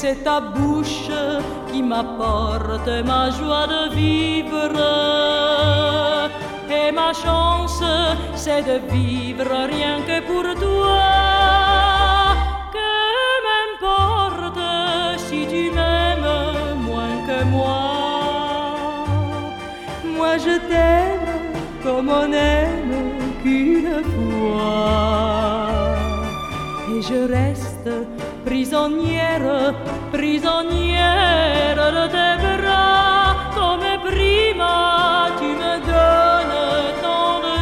c'est ta bouche qui m'apporte ma joie de vivre. Et ma chance, c'est de vivre rien que pour toi. Que m'importe si tu m'aimes moins que moi. Moi je t'aime comme on aime qu'une fois. Et je reste prisonnière, prisonnière de tes bras. Comme prima tu me donnes tant de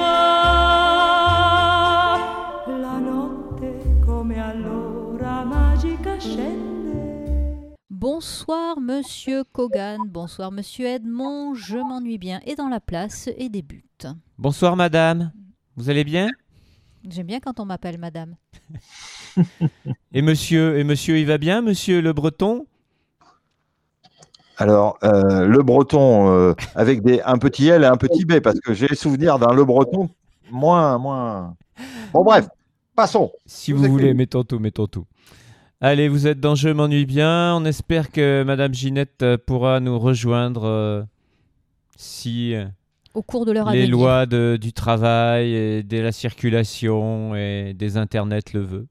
joie. La notte come allora magica scende. Bonsoir Monsieur Kogan, bonsoir Monsieur Edmond, je m'ennuie bien et dans la place et débute. Bonsoir madame, vous allez bien? J'aime bien quand on m'appelle madame. Et monsieur, il va bien, monsieur Le Breton? Alors, Le Breton avec un petit L et un petit B, parce que j'ai le souvenir d'un Le Breton moins... Bon bref, passons. Si vous voulez, mettons tout. Allez, vous êtes dans Je m'ennuie bien. On espère que madame Ginette pourra nous rejoindre si... Au cours de leur les avenir. lois du travail, et de la circulation et des internets le veut.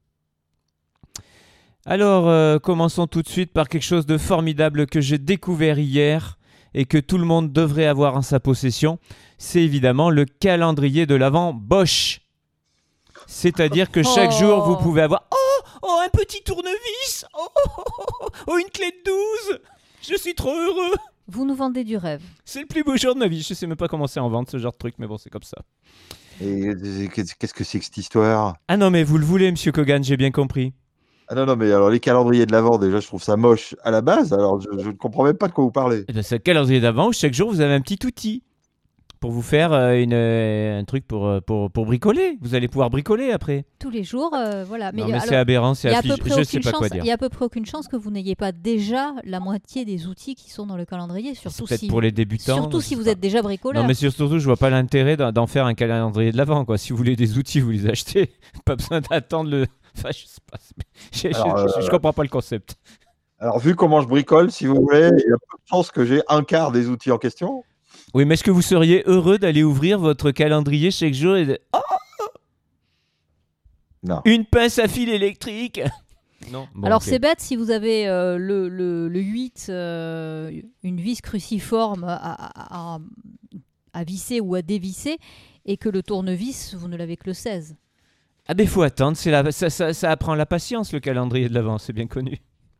Alors, commençons tout de suite par quelque chose de formidable que j'ai découvert hier et que tout le monde devrait avoir en sa possession. C'est évidemment le calendrier de l'Avent Bosch. C'est-à-dire que chaque jour, vous pouvez avoir un petit tournevis, une clé de 12. Je suis trop heureux. Vous nous vendez du rêve. C'est le plus beau jour de ma vie. Je sais même pas comment c'est en vente, ce genre de truc, mais bon, c'est comme ça. Et qu'est-ce que c'est que cette histoire? Ah non, mais vous le voulez, monsieur Kogan, j'ai bien compris. Ah non, mais alors les calendriers de l'Avent, déjà, je trouve ça moche à la base. Alors, je ne comprends même pas de quoi vous parlez. Eh ben, c'est le calendrier d'avant où chaque jour, vous avez un petit outil pour vous faire un truc pour bricoler. Vous allez pouvoir bricoler après. Tous les jours, voilà. Mais c'est aberrant, c'est affligeant. Je sais pas quoi dire. Il y a à peu près aucune chance que vous n'ayez pas déjà la moitié des outils qui sont dans le calendrier, surtout peut-être pour les débutants. Surtout si vous êtes déjà bricoleur. Non, mais surtout, je vois pas l'intérêt d'en faire un calendrier de l'Avent, quoi. Si vous voulez des outils, vous les achetez. Pas besoin d'attendre le. Enfin, je sais pas. Je comprends pas le concept. Alors, vu comment je bricole, si vous voulez, il y a peu de chances que j'ai un quart des outils en question. Oui, mais est-ce que vous seriez heureux d'aller ouvrir votre calendrier chaque jour et de... Non. Une pince à fil électrique. Non. Bon, alors, okay. C'est bête si vous avez le 8, une vis cruciforme à visser ou à dévisser, et que le tournevis, vous ne l'avez que le 16. Ah ben, il faut attendre. Ça apprend la patience, le calendrier de l'Avent, c'est bien connu.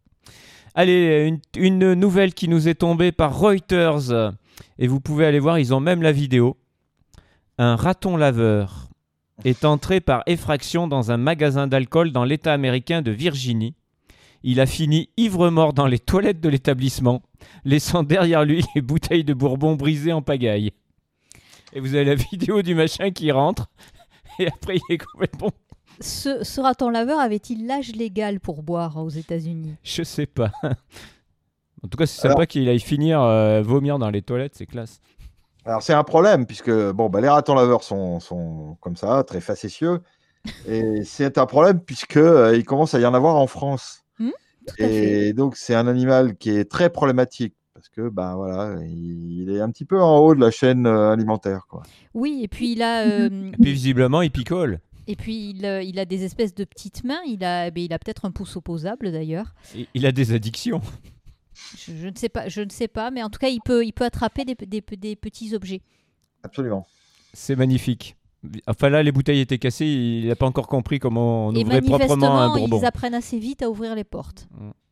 Allez, une nouvelle qui nous est tombée par Reuters. Et vous pouvez aller voir, ils ont même la vidéo. Un raton laveur est entré par effraction dans un magasin d'alcool dans l'État américain de Virginie. Il a fini ivre-mort dans les toilettes de l'établissement, laissant derrière lui les bouteilles de bourbon brisées en pagaille. Et vous avez la vidéo du machin qui rentre, et après il est complètement... Ce raton laveur avait-il l'âge légal pour boire aux États-Unis? Je sais pas. En tout cas, c'est sympa qu'il aille finir vomir dans les toilettes, c'est classe. Alors, c'est un problème, puisque les ratons laveurs sont comme ça, très facétieux. Et c'est un problème, puisqu'il commence à y en avoir en France. Et donc, c'est un animal qui est très problématique, parce que il est un petit peu en haut de la chaîne alimentaire, quoi. Oui, et puis il a... Et puis, visiblement, il picole. Et puis, il a des espèces de petites mains. Il a peut-être un pouce opposable, d'ailleurs. Il a des addictions. Je ne sais pas, mais en tout cas, il peut attraper des petits objets. Absolument. C'est magnifique. Enfin là, les bouteilles étaient cassées, il n'a pas encore compris comment on ouvrait proprement un bourbon. Ils apprennent assez vite à ouvrir les portes.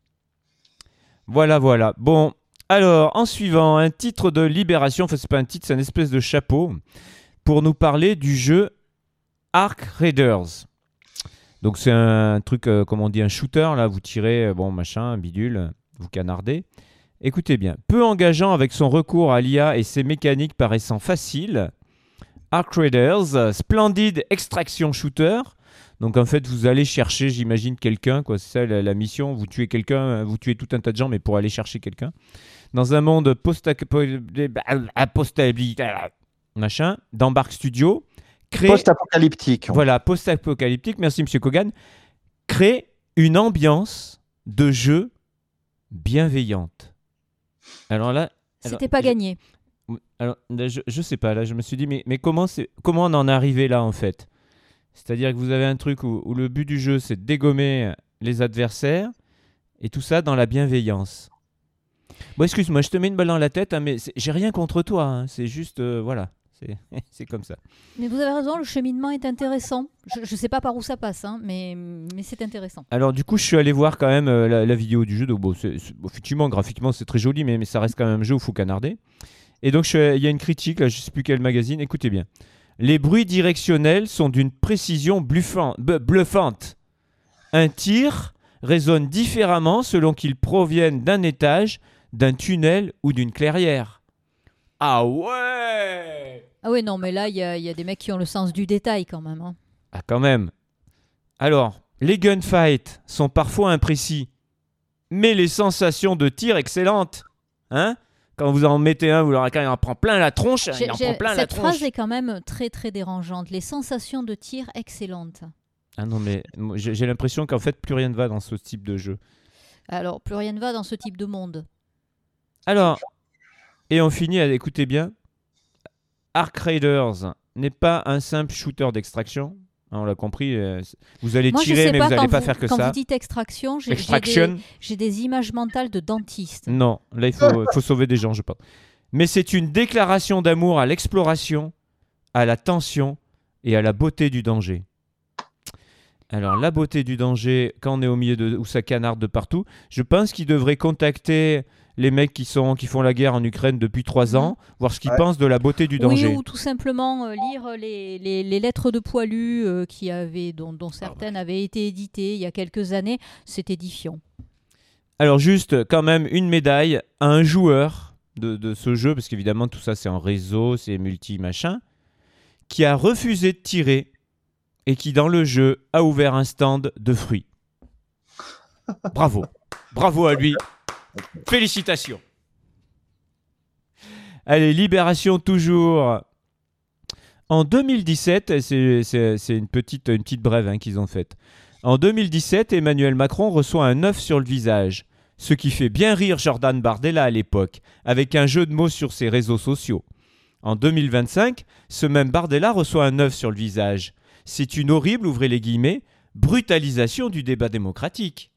Voilà. Bon, alors, en suivant, un titre de Libération, enfin c'est pas un titre, c'est une espèce de chapeau, pour nous parler du jeu Ark Raiders. Donc c'est un truc, comme on dit, un shooter, là, vous tirez, machin, bidule... Vous canardez. Écoutez bien. Peu engageant avec son recours à l'IA et ses mécaniques paraissant faciles, Ark Raiders, splendide extraction shooter. Donc en fait, vous allez chercher, j'imagine, quelqu'un, quoi. C'est ça la mission. Vous tuez quelqu'un, vous tuez tout un tas de gens, mais pour aller chercher quelqu'un. Dans un monde machin, d'Embark Studio. Post-apocalyptique. Voilà, post-apocalyptique. Merci, Monsieur Kogan. Crée une ambiance de jeu bienveillante. Alors là... C'était pas gagné. Alors, je sais pas, là je me suis dit, mais comment on en est arrivé là en fait? C'est-à-dire que vous avez un truc où le but du jeu c'est de dégommer les adversaires et tout ça dans la bienveillance. Bon, excuse-moi, je te mets une balle dans la tête, hein, mais j'ai rien contre toi, hein, c'est juste, voilà, c'est comme ça. Mais vous avez raison, le cheminement est intéressant. Je sais pas par où ça passe, hein, mais c'est intéressant. Alors du coup, je suis allé voir quand même la vidéo du jeu, donc bon, effectivement, graphiquement c'est très joli, mais ça reste quand même un jeu où il faut canarder. Et donc, il y a une critique, là, je ne sais plus quel magazine, écoutez bien. Les bruits directionnels sont d'une précision bluffante. Un tir résonne différemment selon qu'ils proviennent d'un étage, d'un tunnel ou d'une clairière. Ah ouais! Ah ouais, non, mais là, il y a des mecs qui ont le sens du détail quand même. Hein. Ah, quand même. Alors, les gunfights sont parfois imprécis, mais les sensations de tir excellentes. Hein? Quand vous en mettez un, il en prend plein la tronche. Cette phrase est quand même très très dérangeante. Les sensations de tir excellentes. Ah non, mais j'ai l'impression qu'en fait, plus rien ne va dans ce type de jeu. Alors, plus rien ne va dans ce type de monde. Alors, et on finit, écoutez bien. Ark Raiders n'est pas un simple shooter d'extraction. On l'a compris, vous allez tirer, mais vous n'allez pas faire que ça. Quand vous dites extraction, j'ai des images mentales de dentiste. Non, là, il faut sauver des gens, je pense. Mais c'est une déclaration d'amour à l'exploration, à la tension et à la beauté du danger. Alors, la beauté du danger, quand on est au milieu où ça canarde de partout, je pense qu'ils devraient contacter les mecs qui font la guerre en Ukraine depuis 3 ans, voir ce qu'ils pensent de la beauté du danger. Oui, ou tout simplement lire les lettres de poilus dont certaines avaient été éditées il y a quelques années. C'est édifiant. Alors juste, quand même, une médaille à un joueur de ce jeu, parce qu'évidemment tout ça c'est en réseau, c'est multi-machin, qui a refusé de tirer et qui dans le jeu a ouvert un stand de fruits. Bravo. Bravo à lui. Félicitations. Allez, Libération toujours. En 2017, c'est une petite brève hein, qu'ils ont faite. En 2017, Emmanuel Macron reçoit un œuf sur le visage, ce qui fait bien rire Jordan Bardella à l'époque, avec un jeu de mots sur ses réseaux sociaux. En 2025, ce même Bardella reçoit un œuf sur le visage. C'est une horrible, ouvrez les guillemets, brutalisation du débat démocratique.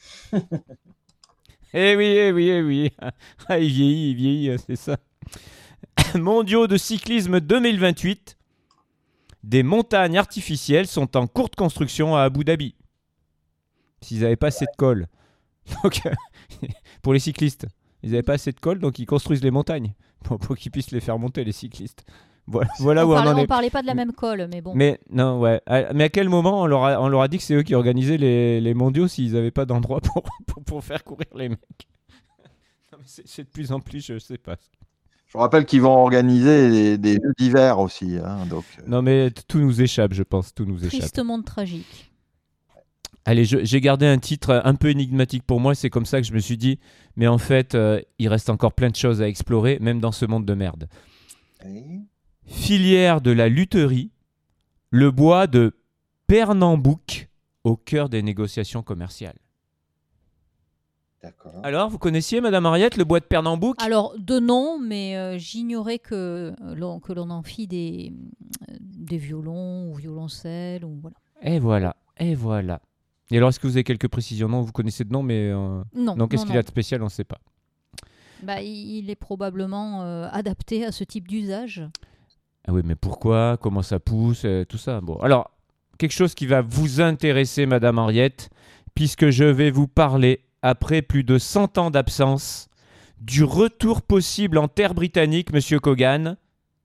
Eh oui, eh oui, eh oui. Ah, il vieillit, c'est ça. Mondiaux de cyclisme 2028. Des montagnes artificielles sont en cours de construction à Abu Dhabi. S'ils n'avaient pas assez de colle. Donc, pour les cyclistes, ils n'avaient pas assez de colle, donc ils construisent les montagnes pour qu'ils puissent les faire monter, les cyclistes. Voilà où on en est. On parlait pas de la même colle, mais bon. Mais non, ouais. Mais à quel moment on leur a dit que c'est eux qui organisaient les mondiaux s'ils n'avaient pas d'endroit pour faire courir les mecs? Non, mais c'est de plus en plus, je sais pas. Je rappelle qu'ils vont organiser des jeux d'hiver aussi. Hein, donc, Non, mais tout nous échappe, je pense. Tout nous échappe. Triste monde tragique. Allez, j'ai gardé un titre un peu énigmatique pour moi. C'est comme ça que je me suis dit, mais en fait, il reste encore plein de choses à explorer, même dans ce monde de merde. oui. Filière de la lutherie, le bois de Pernambouc au cœur des négociations commerciales. D'accord. Alors, vous connaissiez, Madame Henriette, le bois de Pernambouc? Alors, de nom, mais j'ignorais que l'on en fit des violons ou violoncelles. Ou voilà. Et voilà, et voilà. Et alors, est-ce que vous avez quelques précisions? Non, vous connaissez de nom, mais Non. qu'est-ce qu'il a de spécial? On ne sait pas. Bah, il est probablement adapté à ce type d'usage. Ah oui, mais pourquoi? Comment ça pousse? Tout ça. Bon, alors, quelque chose qui va vous intéresser, Madame Henriette, puisque je vais vous parler, après plus de 100 ans d'absence, du retour possible en terre britannique, Monsieur Kogan,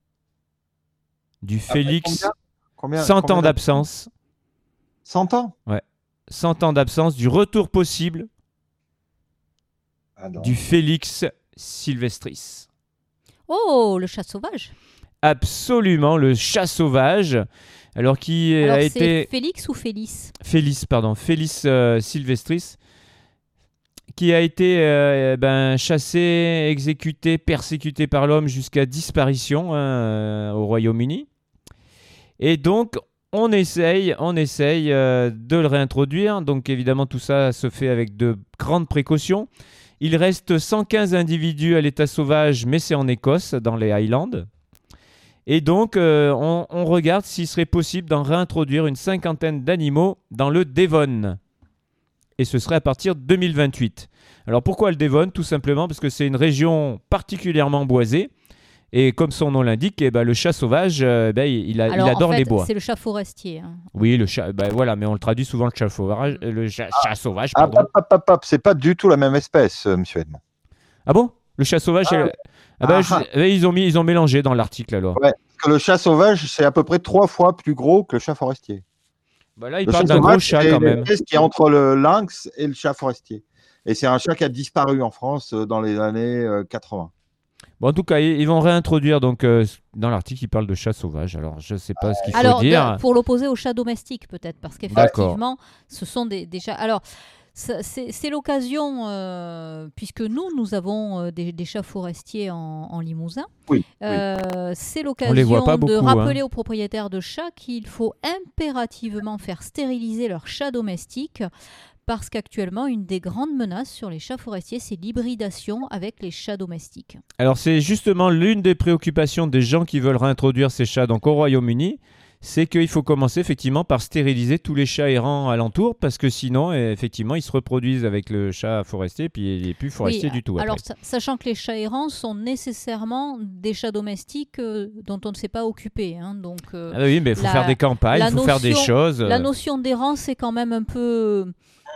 du Félix. Combien 100 ans d'absence. 100 ans? Ouais. 100 ans d'absence, du retour possible du Félix Sylvestris. Oh, le chat sauvage. Absolument, le chat sauvage. Alors, a été... c'est Félix ou Félix? Félix Sylvestris, qui a été chassé, exécuté, persécuté par l'homme jusqu'à disparition au Royaume-Uni. Et donc, on essaye de le réintroduire. Donc, évidemment, tout ça se fait avec de grandes précautions. Il reste 115 individus à l'état sauvage, mais c'est en Écosse, dans les Highlands. Et donc, on regarde s'il serait possible d'en réintroduire une 50aine d'animaux dans le Devon. Et ce serait à partir de 2028. Alors pourquoi le Devon? Tout simplement parce que c'est une région particulièrement boisée. Et comme son nom l'indique, le chat sauvage, il adore les bois. C'est le chat forestier. Hein. Oui, le chat, voilà, mais on le traduit souvent le chat sauvage. Chat sauvage, pardon. C'est pas du tout la même espèce, monsieur Edmond. Ah bon? Le chat sauvage, ils ont mélangé dans l'article alors. Ouais, parce que le chat sauvage, c'est à peu près 3 fois plus gros que le chat forestier. Là, il parle d'un gros chat quand même. C'est qui est entre le lynx et le chat forestier. Et c'est un chat qui a disparu en France dans les années 80. Bon, en tout cas, ils vont réintroduire, donc, dans l'article, il parle de chat sauvage. Alors, je ne sais pas ce qu'il faut dire. Pour l'opposer au chat domestique, peut-être, parce qu'effectivement, ce sont des chats... Alors, c'est l'occasion, puisque nous avons des chats forestiers en Limousin. Oui. C'est l'occasion de rappeler aux propriétaires de chats qu'il faut impérativement faire stériliser leurs chats domestiques, parce qu'actuellement, une des grandes menaces sur les chats forestiers, c'est l'hybridation avec les chats domestiques. Alors, c'est justement l'une des préoccupations des gens qui veulent réintroduire ces chats donc, au Royaume-Uni, c'est qu'il faut commencer effectivement par stériliser tous les chats errants alentour, parce que sinon, effectivement, ils se reproduisent avec le chat forestier, puis il n'est plus forestier du tout. Après. Alors, sachant que les chats errants sont nécessairement des chats domestiques dont on ne s'est pas occupé. Hein, donc, oui, mais il faut faire des campagnes, il faut faire des choses. La notion d'errance est quand même un peu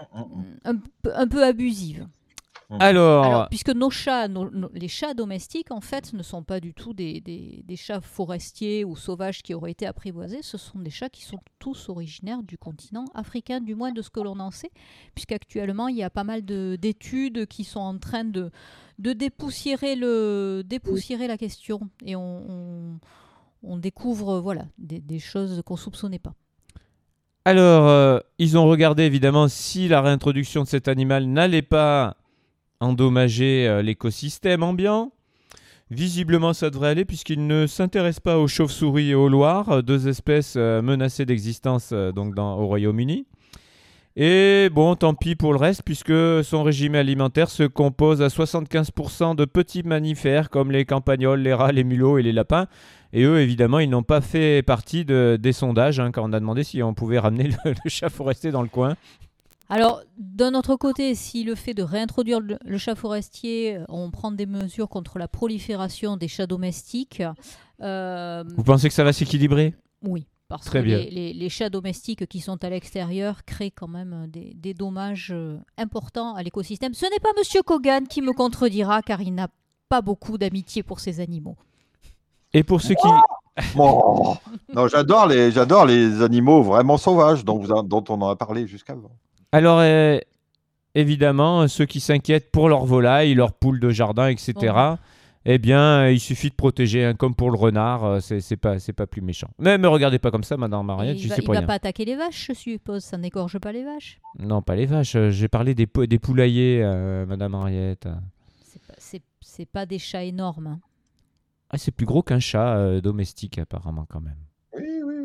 abusive. Alors, puisque les chats domestiques, en fait, ne sont pas du tout des chats forestiers ou sauvages qui auraient été apprivoisés. Ce sont des chats qui sont tous originaires du continent africain, du moins de ce que l'on en sait, puisqu'actuellement, il y a pas mal d'études qui sont en train de dépoussiérer la question. Et on découvre des choses qu'on ne soupçonnait pas. Alors, ils ont regardé évidemment si la réintroduction de cet animal n'allait pas endommager l'écosystème ambiant. Visiblement, ça devrait aller puisqu'il ne s'intéresse pas aux chauves-souris et aux loirs, 2 espèces menacées d'existence au Royaume-Uni. Et bon, tant pis pour le reste puisque son régime alimentaire se compose à 75% de petits mammifères comme les campagnols, les rats, les mulots et les lapins. Et eux, évidemment, ils n'ont pas fait partie des sondages quand on a demandé si on pouvait ramener le chat forestier dans le coin. Alors, d'un autre côté, si le fait de réintroduire le chat forestier, on prend des mesures contre la prolifération des chats domestiques... Vous pensez que ça va s'équilibrer? Oui, parce que les chats domestiques qui sont à l'extérieur créent quand même des dommages importants à l'écosystème. Ce n'est pas M. Kogan qui me contredira, car il n'a pas beaucoup d'amitié pour ces animaux. Et pour ceux qui... Non, j'adore les animaux vraiment sauvages dont on en a parlé jusqu'avant. Alors, évidemment, ceux qui s'inquiètent pour leurs volailles, leurs poules de jardin, etc., eh bien, il suffit de protéger, comme pour le renard, c'est pas plus méchant. Mais me regardez pas comme ça, Madame Mariette, je sais pas rien. Il va pas attaquer les vaches, je suppose, ça n'égorge pas les vaches. Non, pas les vaches, j'ai parlé des poulaillers, Madame Mariette. C'est pas des chats énormes. Hein. Ah, c'est plus gros qu'un chat domestique, apparemment, quand même. Oui.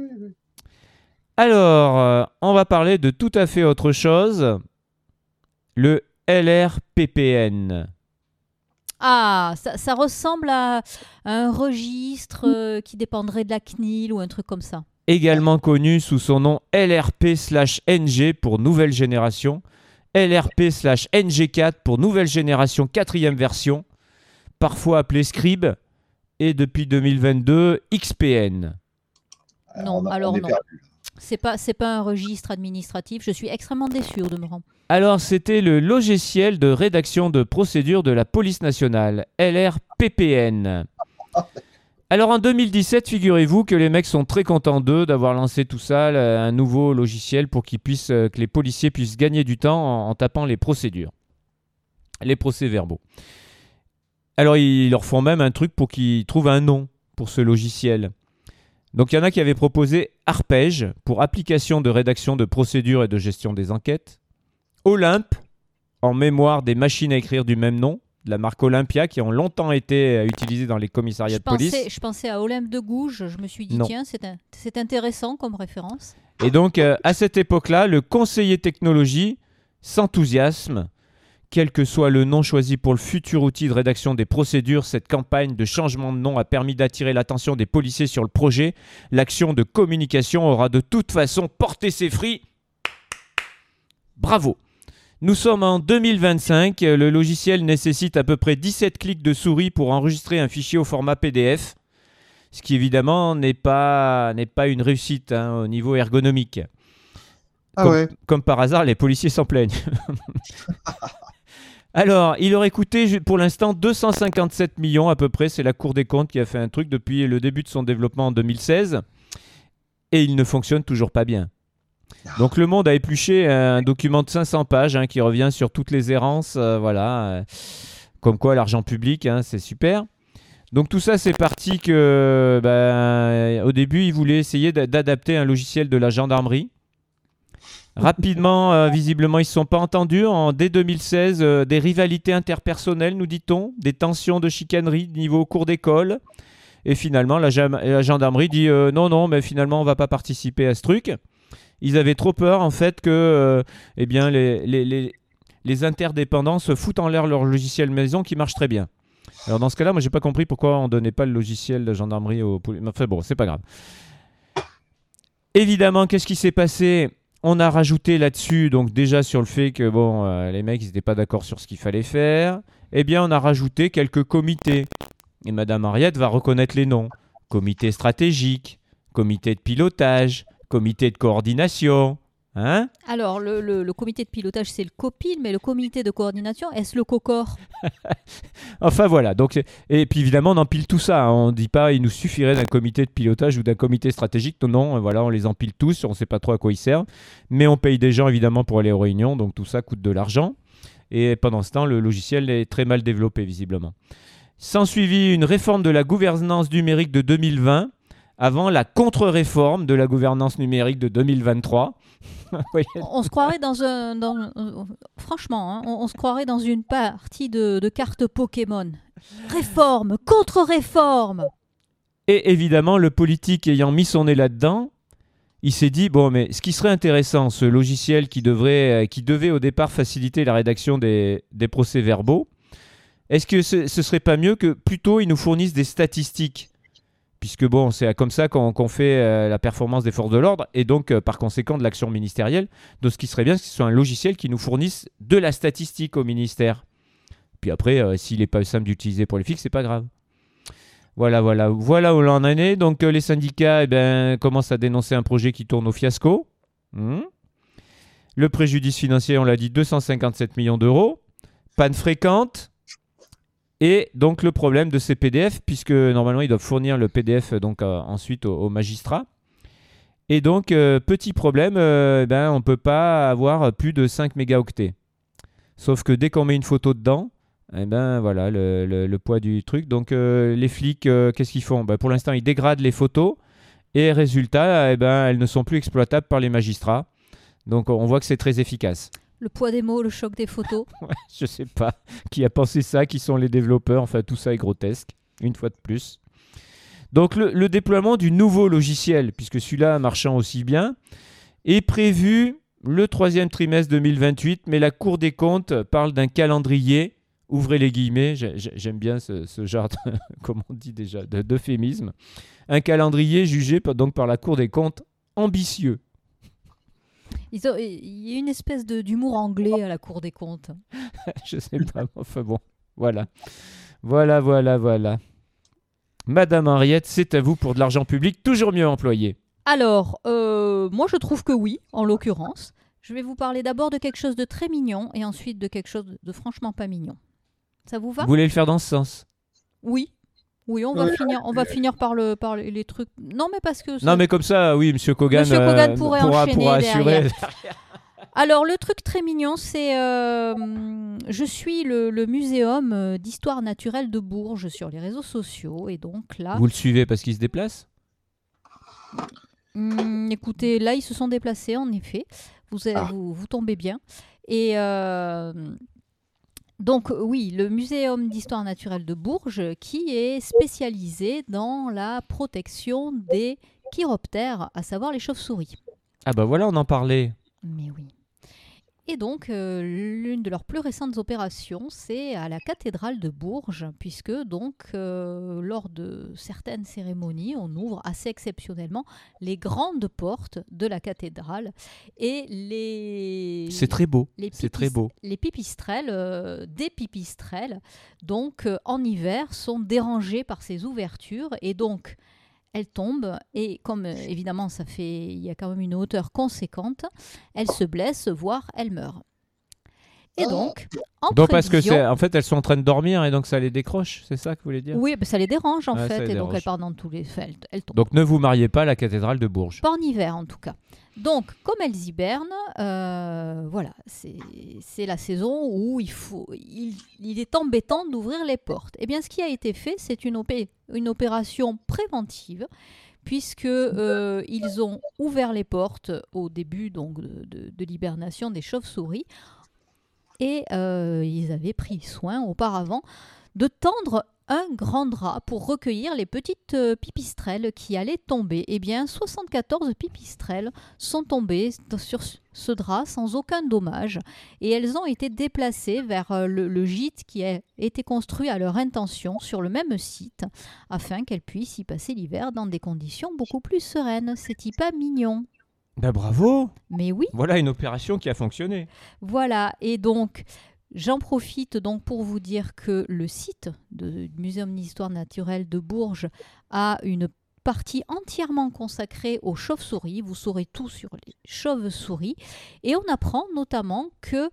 Alors, on va parler de tout à fait autre chose. Le LRPPN. Ah, ça ressemble à un registre qui dépendrait de la CNIL ou un truc comme ça. Également connu sous son nom LRP/NG pour nouvelle génération, LRP/NG4 pour nouvelle génération 4e version, parfois appelé Scribe, et depuis 2022, XPN. Non. C'est pas un registre administratif. Je suis extrêmement déçu au demeurant. Alors, c'était le logiciel de rédaction de procédure de la police nationale, LRPPN. Alors, en 2017, figurez-vous que les mecs sont très contents d'eux d'avoir lancé tout ça, un nouveau logiciel pour que les policiers puissent gagner du temps en tapant les procédures, les procès-verbaux. Alors, ils leur font même un truc pour qu'ils trouvent un nom pour ce logiciel. Donc, il y en a qui avaient proposé Arpège pour application de rédaction de procédures et de gestion des enquêtes. Olympe, en mémoire des machines à écrire du même nom, de la marque Olympia, qui ont longtemps été utilisées dans les commissariats de police. Je pensais à Olympe de Gouges. Je me suis dit, tiens, c'est intéressant comme référence. Et donc, à cette époque-là, le conseiller technologie s'enthousiasme Quel que soit le nom choisi pour le futur outil de rédaction des procédures, cette campagne de changement de nom a permis d'attirer l'attention des policiers sur le projet. L'action de communication aura de toute façon porté ses fruits. Bravo! Nous sommes en 2025. Le logiciel nécessite à peu près 17 clics de souris pour enregistrer un fichier au format PDF. Ce qui évidemment n'est pas une réussite au niveau ergonomique. Comme par hasard, les policiers s'en plaignent. Alors, il aurait coûté pour l'instant 257 millions à peu près. C'est la Cour des comptes qui a fait un truc depuis le début de son développement en 2016. Et il ne fonctionne toujours pas bien. Donc Le Monde a épluché un document de 500 pages qui revient sur toutes les errances. Comme quoi l'argent public, c'est super. Donc tout ça, c'est parti que, au début, ils voulaient essayer d'adapter un logiciel de la gendarmerie. Rapidement, visiblement, ils ne se sont pas entendus. Dès 2016, des rivalités interpersonnelles, nous dit-on, des tensions de chicanerie de niveau cours d'école. Et finalement, la gendarmerie dit non, mais finalement, on ne va pas participer à ce truc. Ils avaient trop peur, en fait, que les interdépendants se foutent en l'air leur logiciel maison qui marche très bien. Alors dans ce cas-là, moi, j'ai pas compris pourquoi on ne donnait pas le logiciel de gendarmerie aux policiers. Enfin bon, c'est pas grave. Évidemment, qu'est-ce qui s'est passé ? On a rajouté là-dessus, donc déjà sur le fait que les mecs, ils n'étaient pas d'accord sur ce qu'il fallait faire. Eh bien, on a rajouté quelques comités. Et Madame Henriette va reconnaître les noms. Comité stratégique, comité de pilotage, comité de coordination. Alors, le comité de pilotage, c'est le COPIL, mais le comité de coordination, est-ce le COCOR ? Enfin, voilà. Donc, et puis, évidemment, on empile tout ça. On ne dit pas il nous suffirait d'un comité de pilotage ou d'un comité stratégique. Non, voilà, on les empile tous. On ne sait pas trop à quoi ils servent. Mais on paye des gens, évidemment, pour aller aux réunions. Donc, tout ça coûte de l'argent. Et pendant ce temps, le logiciel est très mal développé, visiblement. S'ensuivit une réforme de la gouvernance numérique de 2020 avant la contre-réforme de la gouvernance numérique de 2023. On se croirait franchement, on se croirait dans une partie de cartes Pokémon. Réforme, contre-réforme. Et évidemment, le politique ayant mis son nez là-dedans, il s'est dit, mais ce qui serait intéressant, ce logiciel qui devait au départ faciliter la rédaction des procès-verbaux, est-ce que ce serait pas mieux que plutôt ils nous fournissent des statistiques ? Puisque c'est comme ça qu'on fait la performance des forces de l'ordre et donc par conséquent de l'action ministérielle. Donc ce qui serait bien, c'est que ce soit un logiciel qui nous fournisse de la statistique au ministère. Puis après, s'il n'est pas simple d'utiliser pour les flics, c'est pas grave. Voilà où l'on en est. Donc les syndicats commencent à dénoncer un projet qui tourne au fiasco. Le préjudice financier, on l'a dit, 257 millions d'euros. Panne fréquente. Et donc le problème de ces PDF, puisque normalement ils doivent fournir le PDF ensuite aux magistrats. Et donc petit problème, on ne peut pas avoir plus de 5 mégaoctets. Sauf que dès qu'on met une photo dedans, voilà le poids du truc. Donc les flics, qu'est-ce qu'ils font ? Pour l'instant ils dégradent les photos et résultat, elles ne sont plus exploitables par les magistrats. Donc on voit que c'est très efficace. Le poids des mots, le choc des photos. Je sais pas qui a pensé ça, qui sont les développeurs. Enfin, tout ça est grotesque, une fois de plus. Donc, le déploiement du nouveau logiciel, puisque celui-là marchant aussi bien, est prévu le 3e trimestre 2028. Mais la Cour des comptes parle d'un calendrier, ouvrez les guillemets, j'aime bien ce genre, comment on dit déjà, d'euphémisme. Un calendrier jugé donc par la Cour des comptes ambitieux. Il y a une espèce d'humour anglais à la Cour des comptes. Je sais pas, enfin bon, voilà. Madame Henriette, c'est à vous pour de l'argent public toujours mieux employé. Alors, moi je trouve que oui, en l'occurrence. Je vais vous parler d'abord de quelque chose de très mignon et ensuite de quelque chose de franchement pas mignon. Ça vous va ? Vous voulez le faire dans ce sens ? Oui, on va finir par les trucs. Non, mais parce que. Non, mais comme ça, oui, Monsieur Kogan pourra assurer. Derrière. Alors, le truc très mignon, c'est. Je suis le muséum d'histoire naturelle de Bourges sur les réseaux sociaux. Et donc là. Vous le suivez parce qu'il se déplace ? Écoutez, là, ils se sont déplacés, en effet. Vous tombez bien. Et. Donc oui, le Muséum d'histoire naturelle de Bourges qui est spécialisé dans la protection des chiroptères, à savoir les chauves-souris. Ah bah voilà, on en parlait. Mais oui. Et donc, l'une de leurs plus récentes opérations, c'est à la cathédrale de Bourges, puisque donc, lors de certaines cérémonies, on ouvre assez exceptionnellement les grandes portes de la cathédrale et C'est très beau. C'est très beau. Les pipistrelles, des pipistrelles, donc en hiver, sont dérangées par ces ouvertures et donc elles tombent et comme évidemment il y a quand même une hauteur conséquente, elles se blessent, voire elles meurent. Et donc, parce que en fait, elles sont en train de dormir et donc ça les décroche, c'est ça que vous voulez dire? Oui, ça les dérange en fait, et dérange. donc elles partent dans tous les... elles tombent. Donc ne vous mariez pas à la cathédrale de Bourges. Pas en hiver en tout cas. Donc, comme elles hibernent, voilà, c'est la saison où il est embêtant d'ouvrir les portes. Eh bien, ce qui a été fait, c'est une opération préventive, puisque ils ont ouvert les portes au début donc, de l'hibernation des chauves-souris, et ils avaient pris soin auparavant de tendre un grand drap pour recueillir les petites pipistrelles qui allaient tomber. Eh bien, 74 pipistrelles sont tombées sur ce drap sans aucun dommage et elles ont été déplacées vers le gîte qui a été construit à leur intention sur le même site afin qu'elles puissent y passer l'hiver dans des conditions beaucoup plus sereines. C'est-il pas mignon ? Ben bravo! Mais oui. Voilà une opération qui a fonctionné. Voilà, et donc... J'en profite donc pour vous dire que le site du Muséum d'histoire naturelle de Bourges a une partie entièrement consacrée aux chauves-souris. Vous saurez tout sur les chauves-souris. Et on apprend notamment que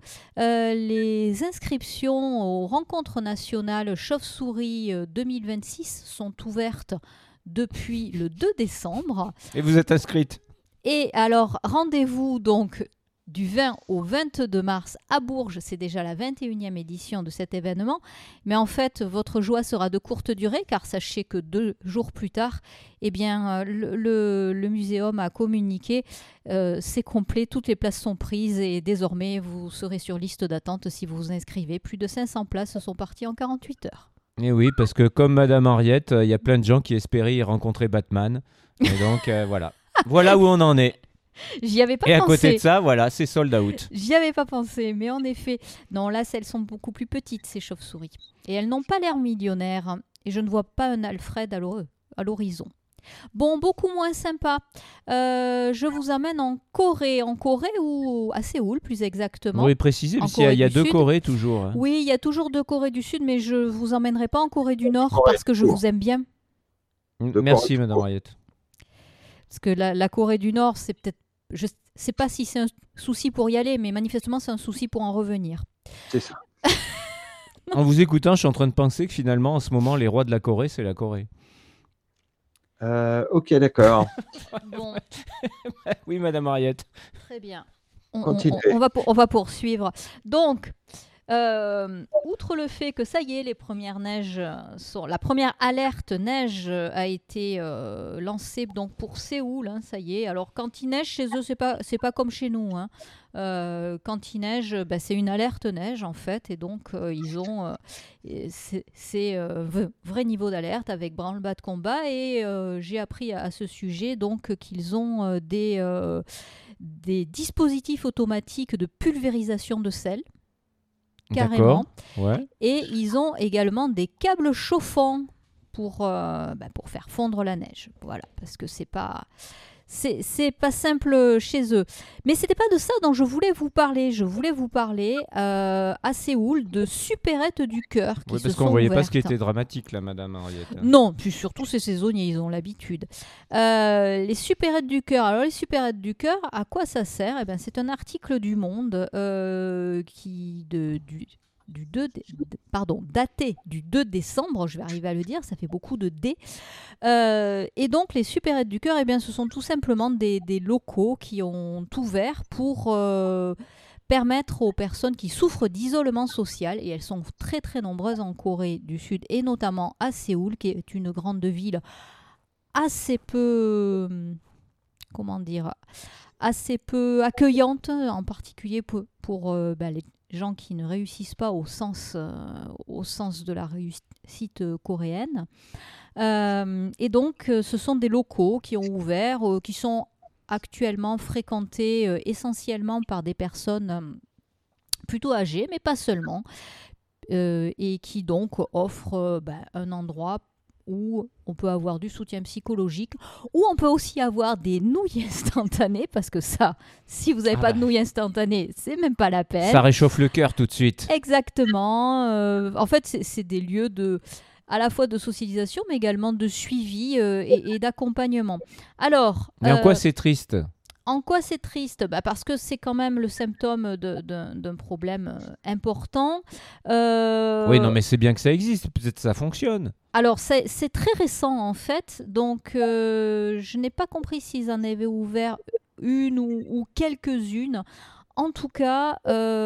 les inscriptions aux rencontres nationales chauves-souris 2026 sont ouvertes depuis le 2 décembre. Et vous êtes inscrite? Et alors, rendez-vous donc... du 20 au 22 mars à Bourges, c'est déjà la 21e édition de cet événement. Mais en fait, votre joie sera de courte durée, car sachez que 2 jours plus tard, eh bien, le muséum a communiqué, c'est complet, toutes les places sont prises et désormais, vous serez sur liste d'attente si vous vous inscrivez. Plus de 500 places sont parties en 48 heures. Et oui, parce que comme Madame Henriette, il y a plein de gens qui espéraient y rencontrer Batman. Et donc, voilà. Voilà où on en est. J'y avais pas pensé. Et à pensé. côté de ça, voilà, c'est sold out. J'y avais pas pensé, mais en effet, non, là, elles sont beaucoup plus petites, ces chauves-souris. Et elles n'ont pas l'air millionnaires. Et je ne vois pas un Alfred à l'horizon. Bon, beaucoup moins sympa. Je vous amène en Corée ou à Séoul, plus exactement. Oui, précisez, parce qu'il y a 2 Corées toujours. Hein. Oui, il y a toujours 2 Corées du Sud, mais je vous emmènerai pas en Corée du Nord parce que je vous aime bien. Merci, Madame Henriette. Parce que la Corée du Nord, c'est peut-être... Je ne sais pas si c'est un souci pour y aller, mais manifestement, c'est un souci pour en revenir. C'est ça. En vous écoutant, je suis en train de penser que finalement, en ce moment, les rois de la Corée, c'est la Corée. Ok, d'accord. Bon. Oui, Madame Henriette. Très bien. On va poursuivre. Donc... outre le fait que ça y est, les premières neiges la première alerte neige a été lancée donc pour Séoul, hein, ça y est. Alors quand il neige chez eux, c'est pas comme chez nous. Hein. Quand il neige, c'est une alerte neige en fait, et donc ils ont c'est vrai niveau d'alerte avec branle-bas de combat. Et j'ai appris à ce sujet donc qu'ils ont des dispositifs automatiques de pulvérisation de sel. Carrément. Ouais. Et ils ont également des câbles chauffants pour faire fondre la neige. Voilà, parce que c'est pas simple chez eux. Mais c'était pas de ça dont je voulais vous parler. Je voulais vous parler à Séoul de supérettes du cœur qui se sont ouvertes. Parce qu'on voyait pas ce qui était dramatique là, Madame Henriette. Non, puis surtout c'est saisonnier, ils ont l'habitude. Les supérettes du cœur. Alors les supérettes du cœur, à quoi ça sert ? Eh ben, c'est un article du Monde daté du 2 décembre, je vais arriver à le dire, ça fait beaucoup de D. Et donc les supérettes du cœur, eh bien, ce sont tout simplement des locaux qui ont ouvert pour permettre aux personnes qui souffrent d'isolement social, et elles sont très très nombreuses en Corée du Sud et notamment à Séoul, qui est une grande ville assez peu accueillante, en particulier pour les gens qui ne réussissent pas au sens de la réussite coréenne. Et donc, ce sont des locaux qui ont ouvert, qui sont actuellement fréquentés essentiellement par des personnes plutôt âgés, mais pas seulement, et qui donc offre un endroit où on peut avoir du soutien psychologique, où on peut aussi avoir des nouilles instantanées, parce que ça, si vous n'avez pas de nouilles instantanées, c'est même pas la peine. Ça réchauffe le cœur tout de suite. Exactement. En fait, c'est des lieux à la fois de socialisation, mais également de suivi et d'accompagnement. Alors, mais en quoi c'est triste ? En quoi c'est triste ? Parce que c'est quand même le symptôme d'un problème important. Oui, non, mais c'est bien que ça existe, peut-être que ça fonctionne. Alors, c'est très récent, en fait. Donc, je n'ai pas compris s'ils en avaient ouvert une ou quelques-unes. En tout cas,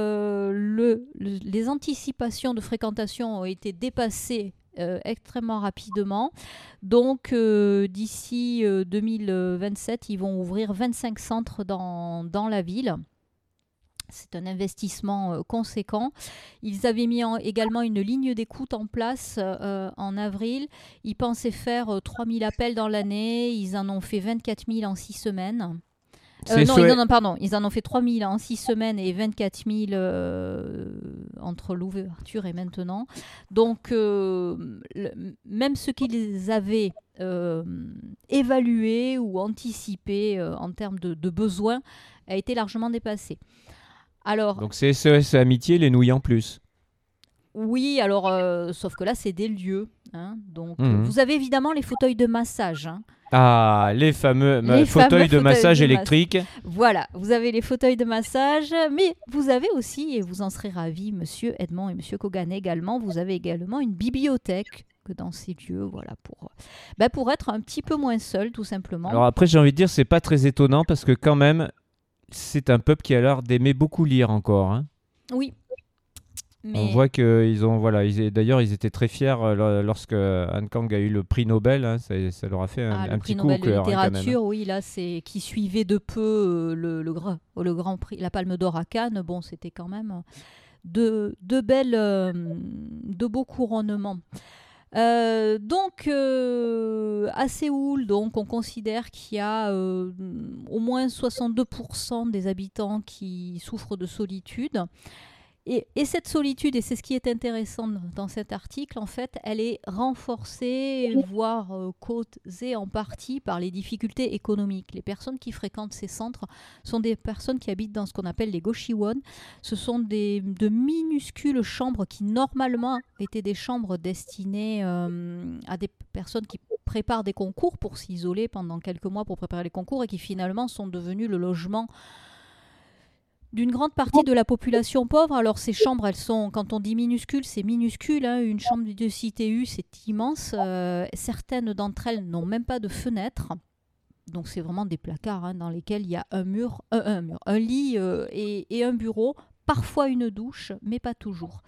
les anticipations de fréquentation ont été dépassées extrêmement rapidement. Donc, d'ici 2027, ils vont ouvrir 25 centres dans la ville. C'est un investissement conséquent. Ils avaient mis également une ligne d'écoute en place en avril. Ils pensaient faire 3000 appels dans l'année. Ils en ont fait 24 000 en 6 semaines. Ils en ont fait 3 000 en 6 semaines et 24 000 entre l'ouverture et maintenant. Donc, même ce qu'ils avaient évalué ou anticipé en termes de besoins a été largement dépassé. Alors, donc, c'est SES Amitié, les nouilles en plus. Oui, alors, sauf que là, c'est des lieux. Hein, donc, vous avez évidemment les fauteuils de massage. Hein. Ah, les fameux fauteuils de massage électriques. Voilà, vous avez les fauteuils de massage, mais vous avez aussi, et vous en serez ravis, Monsieur Edmond et Monsieur Kogan également, vous avez également une bibliothèque dans ces lieux, voilà, pour être un petit peu moins seul, tout simplement. Alors après, j'ai envie de dire, c'est pas très étonnant, parce que quand même, c'est un peuple qui a l'air d'aimer beaucoup lire encore. Hein. Oui. Mais... On voit qu'ils ont, d'ailleurs, ils étaient très fiers lorsque Han Kang a eu le prix Nobel. Hein, ça leur a fait un petit coup au cœur. Le prix Nobel de littérature, hein, oui, là, c'est qui suivait de peu le Grand Prix, la Palme d'Or à Cannes. Bon, c'était quand même de beaux couronnements. Donc, à Séoul, donc, on considère qu'il y a au moins 62% des habitants qui souffrent de solitude. Et cette solitude, et c'est ce qui est intéressant dans cet article, en fait, elle est renforcée, voire causée en partie par les difficultés économiques. Les personnes qui fréquentent ces centres sont des personnes qui habitent dans ce qu'on appelle les Goshiwon. Ce sont de minuscules chambres qui, normalement, étaient des chambres destinées à des personnes qui préparent des concours pour s'isoler pendant quelques mois pour préparer les concours et qui, finalement, sont devenues le logement d'une grande partie de la population pauvre. Alors ces chambres, elles sont, quand on dit minuscules, c'est minuscule. Hein. Une chambre de CTU, c'est immense. Certaines d'entre elles n'ont même pas de fenêtre. Donc c'est vraiment des placards hein, dans lesquels il y a un lit et un bureau, parfois une douche, mais pas toujours.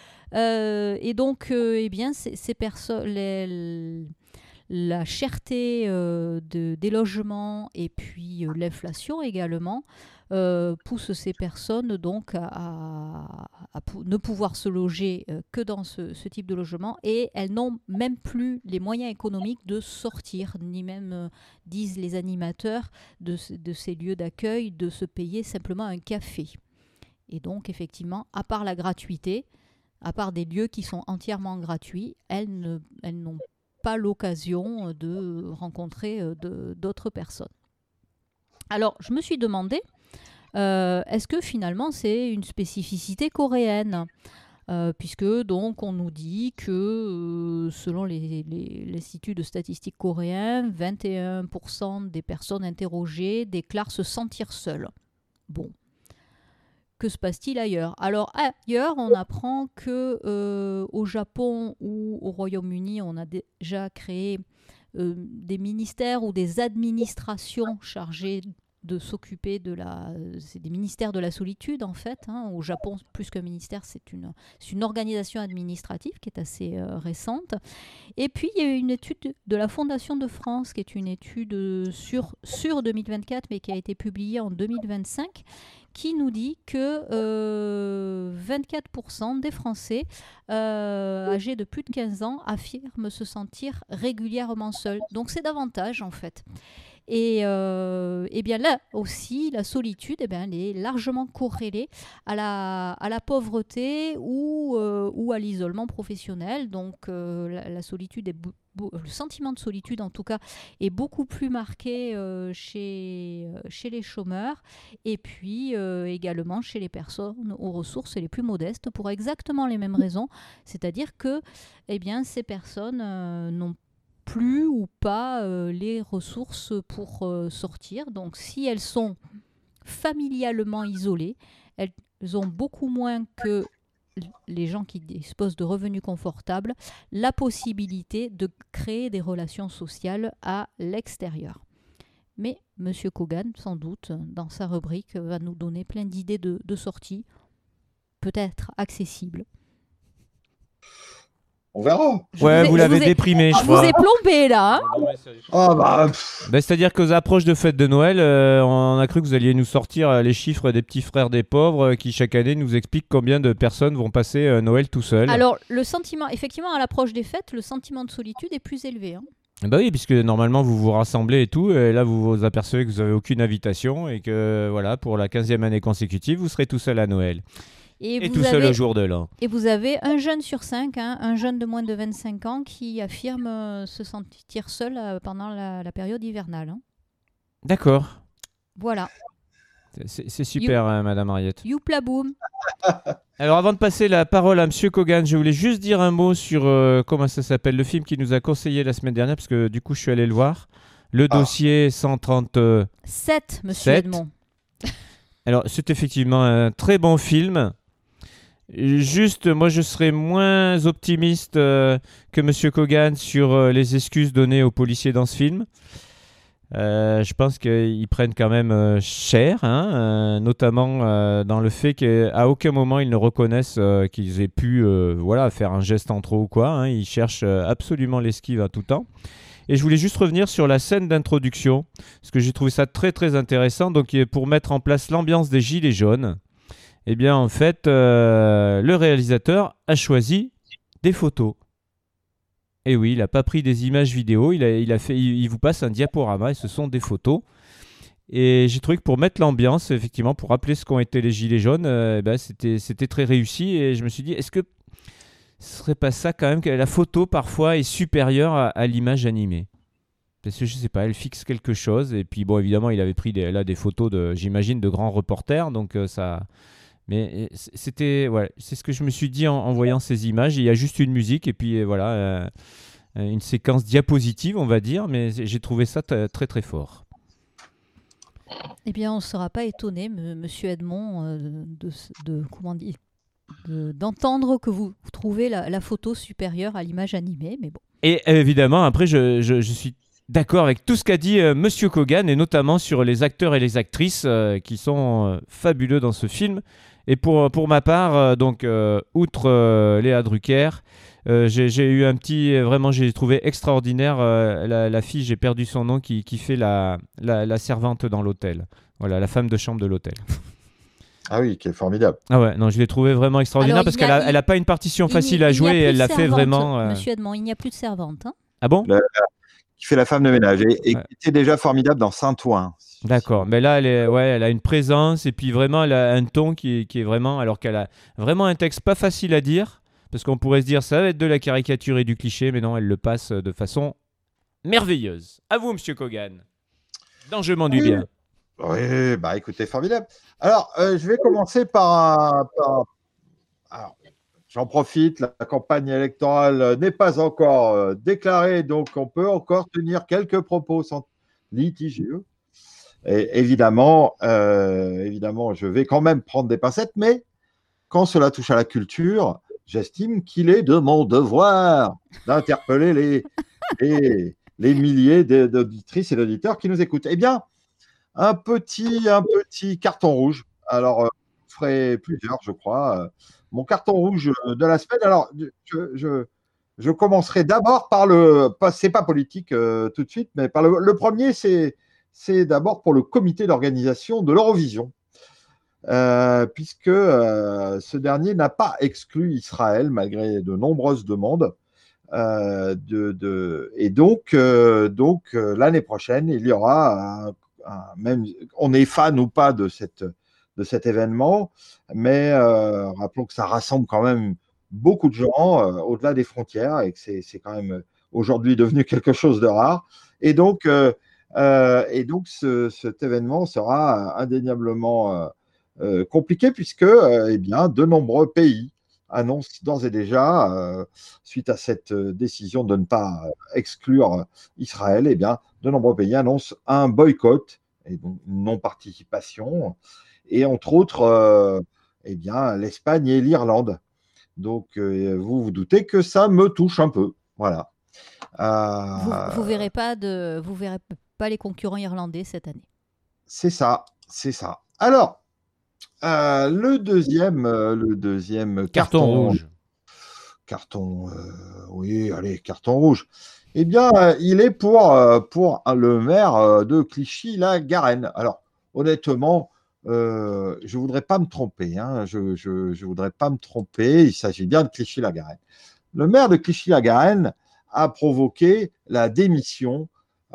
Et donc, eh bien, ces personnes... La cherté des logements et puis l'inflation également pousse ces personnes donc à ne pouvoir se loger que dans ce type de logement et elles n'ont même plus les moyens économiques de sortir, ni même, disent les animateurs de ces lieux d'accueil, de se payer simplement un café. Et donc effectivement, à part la gratuité, à part des lieux qui sont entièrement gratuits, elles n'ont pas l'occasion de rencontrer d'autres personnes. Alors, je me suis demandé, est-ce que finalement c'est une spécificité coréenne puisque donc on nous dit que selon l'Institut de statistique coréen, 21% des personnes interrogées déclarent se sentir seules. Bon. Que se passe-t-il ailleurs ? Alors ailleurs, on apprend que au Japon ou au Royaume-Uni, on a déjà créé des ministères ou des administrations chargées de s'occuper c'est des ministères de la solitude en fait. Hein. Au Japon, plus qu'un ministère, c'est une organisation administrative qui est assez récente. Et puis, il y a eu une étude de la Fondation de France, qui est une étude sur 2024, mais qui a été publiée en 2025, qui nous dit que 24% des Français âgés de plus de 15 ans affirment se sentir régulièrement seuls. Donc, c'est davantage en fait. Et bien là aussi, la solitude, elle est largement corrélée à la pauvreté ou à l'isolement professionnel. Donc la solitude le sentiment de solitude, en tout cas, est beaucoup plus marqué chez les chômeurs et puis également chez les personnes aux ressources les plus modestes pour exactement les mêmes raisons. C'est-à-dire que ces personnes n'ont plus ou pas les ressources pour sortir. Donc, si elles sont familialement isolées, elles ont beaucoup moins que les gens qui disposent de revenus confortables la possibilité de créer des relations sociales à l'extérieur. Mais M. Kogan, sans doute, dans sa rubrique, va nous donner plein d'idées de sorties, peut-être accessibles. On verra. Vous l'avez déprimé, je crois. Je vous ai plombé, là. C'est-à-dire qu'aux approches de fête de Noël, on a cru que vous alliez nous sortir les chiffres des petits frères des pauvres qui, chaque année, nous expliquent combien de personnes vont passer Noël tout seuls. Alors, le sentiment, effectivement, à l'approche des fêtes, le sentiment de solitude est plus élevé. Bah oui, puisque normalement, vous vous rassemblez et tout, et là, vous vous apercevez que vous n'avez aucune invitation et que, voilà, pour la 15e année consécutive, vous serez tout seul à Noël. Et tout seul le jour de l'an. Et vous avez un jeune sur 5, un jeune de moins de 25 ans qui affirme se sentir seul pendant la période hivernale. D'accord. Voilà. C'est super, Madame Ariette. Youpla boum. Alors, avant de passer la parole à Monsieur Kogan, je voulais juste dire un mot sur, comment ça s'appelle, le film qu'il nous a conseillé la semaine dernière, parce que du coup, je suis allé le voir. Le dossier 137, Monsieur Edmond. Alors, c'est effectivement un très bon film. Juste, moi, je serais moins optimiste que Monsieur Kogan sur les excuses données aux policiers dans ce film. Je pense qu'ils prennent quand même cher, notamment dans le fait qu'à aucun moment ils ne reconnaissent qu'ils aient pu faire un geste en trop ou quoi. Ils cherchent absolument l'esquive à tout temps. Et je voulais juste revenir sur la scène d'introduction, parce que j'ai trouvé ça très très intéressant. Donc, pour mettre en place l'ambiance des Gilets jaunes, eh bien, en fait, le réalisateur a choisi des photos. Et oui, il n'a pas pris des images vidéo, il vous passe un diaporama et ce sont des photos. Et j'ai trouvé que pour mettre l'ambiance, effectivement, pour rappeler ce qu'ont été les Gilets jaunes, c'était très réussi. Et je me suis dit, est-ce que ce serait pas ça quand même, que la photo parfois est supérieure à l'image animée? Parce que je sais pas, elle fixe quelque chose. Et puis bon, évidemment, il avait pris des photos j'imagine, de grands reporters, donc ça... Mais c'est ce que je me suis dit en voyant ces images. Il y a juste une musique et puis une séquence diapositive, on va dire, mais j'ai trouvé ça très très fort. Eh bien, on ne sera pas étonné, Monsieur Edmond, d'entendre que vous trouvez la photo supérieure à l'image animée, mais bon. Et évidemment, après, je suis d'accord avec tout ce qu'a dit Monsieur Kogan, et notamment sur les acteurs et les actrices qui sont fabuleux dans ce film. Et pour ma part, outre Léa Drucker, j'ai eu un petit... Vraiment, j'ai trouvé extraordinaire la fille, j'ai perdu son nom, qui fait la servante dans l'hôtel. Voilà, la femme de chambre de l'hôtel. Ah oui, qui est formidable. Ah ouais, non, je l'ai trouvé vraiment extraordinaire. Alors, parce qu'elle n'a pas une partition facile à jouer et elle l'a fait vraiment... Monsieur Edmond, il n'y a plus de servante. Ah bon? Qui fait la femme de ménage et qui était déjà formidable dans Saint-Ouen. D'accord, mais là, elle a une présence et puis vraiment, elle a un ton qui est vraiment... Alors qu'elle a vraiment un texte pas facile à dire, parce qu'on pourrait se dire ça va être de la caricature et du cliché, mais non, elle le passe de façon merveilleuse. À vous, Monsieur Kogan. Dans Je m'ennuie bien. Oui, bah écoutez, formidable. Alors, je vais commencer par... Alors, j'en profite, la campagne électorale n'est pas encore déclarée, donc on peut encore tenir quelques propos sans litigieux. Et évidemment, je vais quand même prendre des pincettes, mais quand cela touche à la culture, j'estime qu'il est de mon devoir d'interpeller les milliers d'auditrices et d'auditeurs qui nous écoutent. Eh bien, un petit carton rouge. Alors, je ferai plusieurs, je crois. Mon carton rouge de la semaine. Alors, je commencerai d'abord par c'est pas politique tout de suite, mais par le premier, c'est d'abord pour le comité d'organisation de l'Eurovision, puisque ce dernier n'a pas exclu Israël malgré de nombreuses demandes. Et donc l'année prochaine, il y aura même, on est fan ou pas de cet événement, mais rappelons que ça rassemble quand même beaucoup de gens au-delà des frontières et que c'est quand même aujourd'hui devenu quelque chose de rare. Et donc cet événement sera indéniablement compliqué puisque eh bien, de nombreux pays annoncent d'ores et déjà, suite à cette décision de ne pas exclure Israël, eh bien, de nombreux pays annoncent un boycott et donc une non-participation, et entre autres, eh bien, l'Espagne et l'Irlande. Donc, vous vous doutez que ça me touche un peu. Voilà. Vous verrez pas les concurrents irlandais cette année. C'est ça. Alors, le deuxième carton rouge. Oui, allez, carton rouge. Eh bien, il est pour le maire de Clichy-la-Garenne. Alors, honnêtement, je ne voudrais pas me tromper. Hein, je voudrais pas me tromper. Il s'agit bien de Clichy-la-Garenne. Le maire de Clichy-la-Garenne a provoqué la démission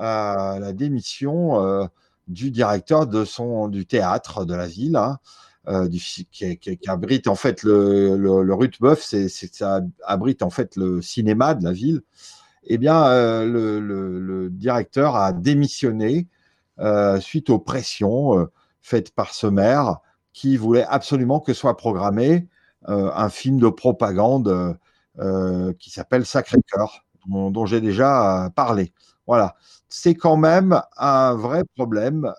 du directeur du théâtre de la ville, hein, qui abrite en fait le Ruthbeuf, ça abrite en fait le cinéma de la ville. Eh bien, le directeur a démissionné suite aux pressions faites par ce maire qui voulait absolument que soit programmé un film de propagande qui s'appelle Sacré-Cœur, dont j'ai déjà parlé. Voilà, c'est quand même un vrai problème.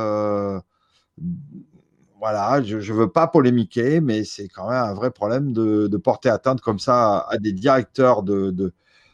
Voilà, je ne veux pas polémiquer, mais c'est quand même un vrai problème de porter atteinte comme ça à des directeurs de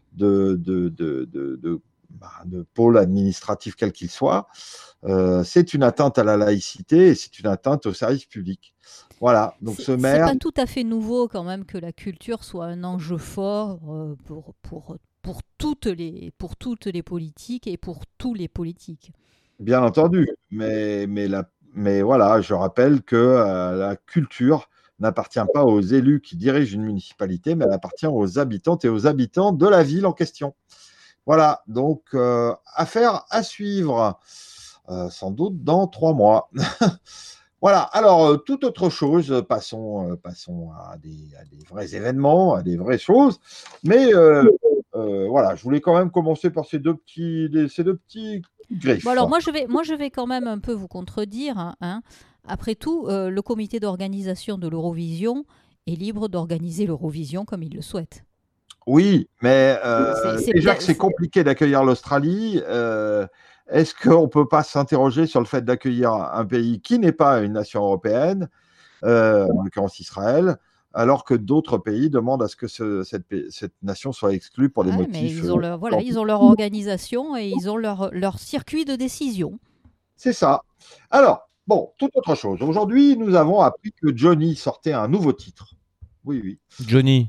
pôle administratif quel qu'il soit. C'est une atteinte à la laïcité et c'est une atteinte au service public. Voilà, donc ce maire... C'est pas tout à fait nouveau quand même que la culture soit un enjeu fort pour toutes les politiques et pour tous les politiques. Bien entendu, mais voilà, je rappelle que la culture n'appartient pas aux élus qui dirigent une municipalité, mais elle appartient aux habitantes et aux habitants de la ville en question. Voilà, donc affaire à suivre, sans doute dans 3 mois. Voilà, alors, toute autre chose, passons à des vrais événements, à des vraies choses. Mais voilà, je voulais quand même commencer par ces deux petits griffes. Bon, alors, moi, je vais quand même un peu vous contredire. Hein. Après tout, le comité d'organisation de l'Eurovision est libre d'organiser l'Eurovision comme il le souhaite. Oui, mais déjà que c'est compliqué d'accueillir l'Australie, est-ce qu'on ne peut pas s'interroger sur le fait d'accueillir un pays qui n'est pas une nation européenne, en l'occurrence Israël, alors que d'autres pays demandent à ce que cette nation soit exclue pour des motifs... Mais ils ont leur organisation et ils ont leur circuit de décision. C'est ça. Alors, bon, toute autre chose. Aujourd'hui, nous avons appris que Johnny sortait un nouveau titre. Oui. Johnny.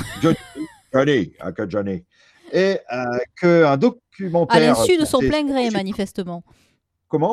Et qu'un documentaire... À l'insu de son plein gré, manifestement. Comment ?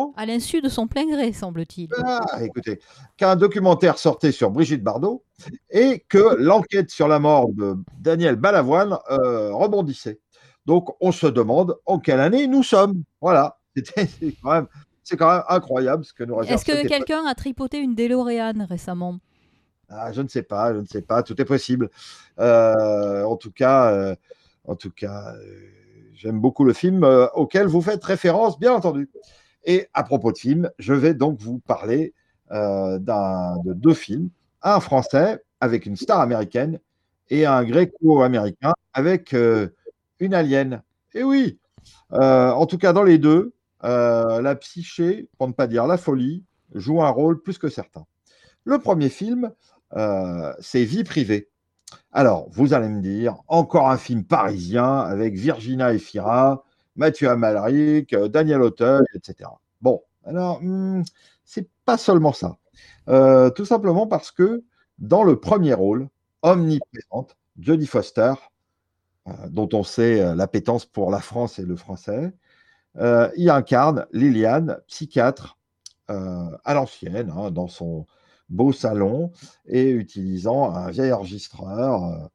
À l'insu de son plein gré, semble-t-il. Écoutez, qu'un documentaire sortait sur Brigitte Bardot et que l'enquête sur la mort de Daniel Balavoine rebondissait. Donc, on se demande en quelle année nous sommes. Voilà. C'est quand même incroyable ce que nous réserve. Est-ce que quelqu'un a tripoté une DeLorean récemment ? Je ne sais pas, tout est possible. En tout cas, j'aime beaucoup le film auquel vous faites référence, bien entendu. Et à propos de films, je vais donc vous parler de 2 films. Un français avec une star américaine et un gréco-américain avec une alien. Et oui, en tout cas dans les deux, la psyché, pour ne pas dire la folie, joue un rôle plus que certain. Le premier film, c'est Vie privée. Alors, vous allez me dire, encore un film parisien avec Virginia Efira, Mathieu Amalric, Daniel Auteuil, etc. Bon, alors, c'est pas seulement ça. Tout simplement parce que dans le premier rôle, omniprésente, Jodie Foster, dont on sait l'appétence pour la France et le français, y incarne Liliane, psychiatre, à l'ancienne, hein, dans son beau salon, et utilisant un vieil enregistreur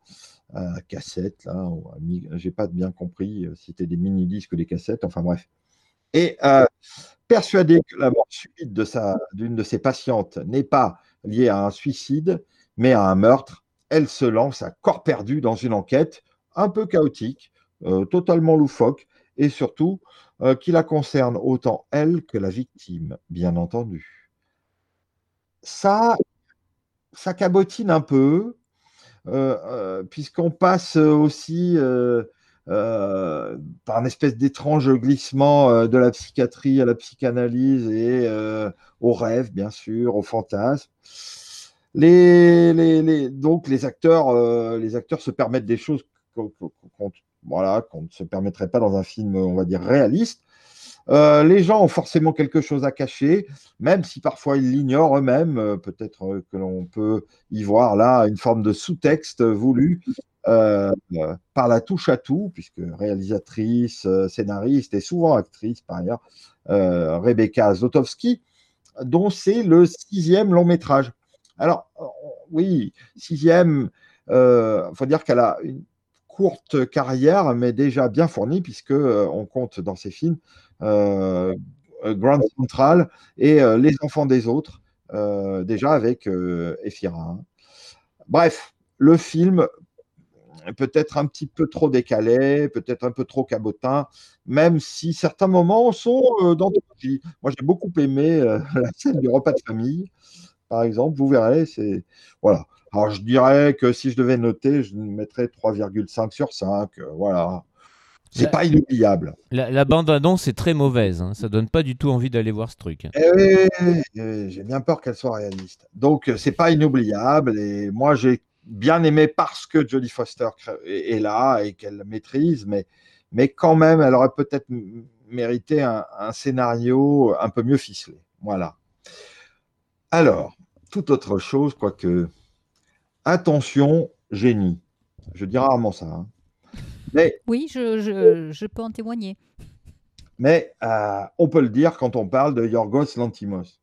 cassette, là, j'ai pas bien compris si c'était des mini-disques ou des cassettes, enfin bref. Et persuadée que la mort subite d'une de ses patientes n'est pas liée à un suicide, mais à un meurtre, elle se lance à corps perdu dans une enquête un peu chaotique, totalement loufoque, et surtout qui la concerne autant elle que la victime, bien entendu. Ça cabotine un peu, puisqu'on passe aussi par un espèce d'étrange glissement de la psychiatrie à la psychanalyse et au rêve, bien sûr, au fantasme. Donc les acteurs se permettent des choses qu'on ne se permettrait pas dans un film, on va dire, réaliste. Les gens ont forcément quelque chose à cacher, même si parfois ils l'ignorent eux-mêmes. Peut-être que l'on peut y voir là une forme de sous-texte voulu par la touche à tout, puisque réalisatrice, scénariste et souvent actrice par ailleurs, Rebecca Zlotowski, dont c'est le 6e long métrage. Alors, oui, 6e, faut dire qu'elle a une courte carrière, mais déjà bien fournie, puisque on compte dans ses films Grand Central et Les Enfants des Autres, déjà avec Ephira. Hein. Bref, le film peut-être un petit peu trop décalé, peut-être un peu trop cabotin, même si certains moments sont d'anthologie. Moi, j'ai beaucoup aimé la scène du repas de famille, par exemple. Vous verrez, c'est... Voilà. Alors, je dirais que si je devais noter, je mettrais 3,5 sur 5. Voilà. C'est pas inoubliable. La bande-annonce est très mauvaise. Hein. Ça donne pas du tout envie d'aller voir ce truc. J'ai bien peur qu'elle soit réaliste. Donc, c'est pas inoubliable. Et moi, j'ai bien aimé parce que Jodie Foster est là et qu'elle maîtrise. Mais quand même, elle aurait peut-être mérité un scénario un peu mieux ficelé. Voilà. Alors, toute autre chose, quoique... Attention, génie. Je dis rarement ça. Hein. Mais, oui, je peux en témoigner. Mais on peut le dire quand on parle de Yorgos Lanthimos.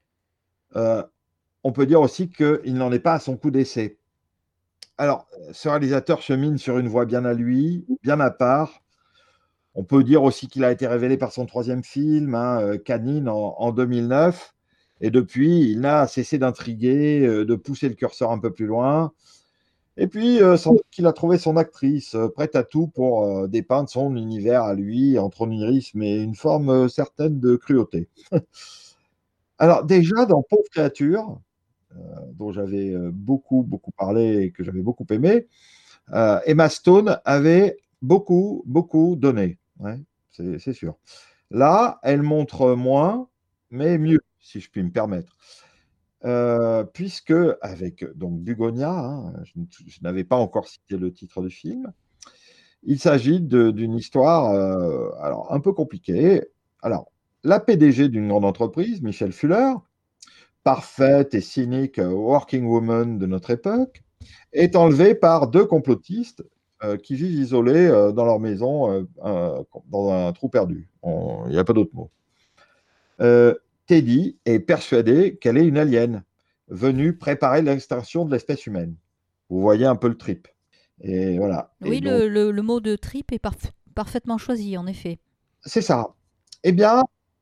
On peut dire aussi qu'il n'en est pas à son coup d'essai. Alors, ce réalisateur chemine sur une voie bien à lui, bien à part. On peut dire aussi qu'il a été révélé par son 3e film, hein, Canine, en 2009. Et depuis, il n'a cessé d'intriguer, de pousser le curseur un peu plus loin. Et puis, sans doute qu'il a trouvé son actrice, prête à tout pour dépeindre son univers à lui, entre onirisme et une forme certaine de cruauté. Alors, déjà, dans Pauvre créature, dont j'avais beaucoup parlé et que j'avais beaucoup aimé, Emma Stone avait beaucoup donné. Ouais, c'est sûr. Là, elle montre moins, mais mieux, si je puis me permettre. Puisque, avec donc Bugonia, hein, je n'avais pas encore cité le titre du film, il s'agit d'une histoire alors, un peu compliquée. Alors, la PDG d'une grande entreprise, Michelle Fuller, parfaite et cynique working woman de notre époque, est enlevée par 2 complotistes qui vivent isolés dans leur maison, dans un trou perdu. Il n'y a pas d'autre mot. Teddy est persuadé qu'elle est une alien venue préparer l'extinction de l'espèce humaine. Vous voyez un peu le trip. Et voilà. Oui, et donc, le mot de trip est parfaitement choisi, en effet. C'est ça. Eh bien,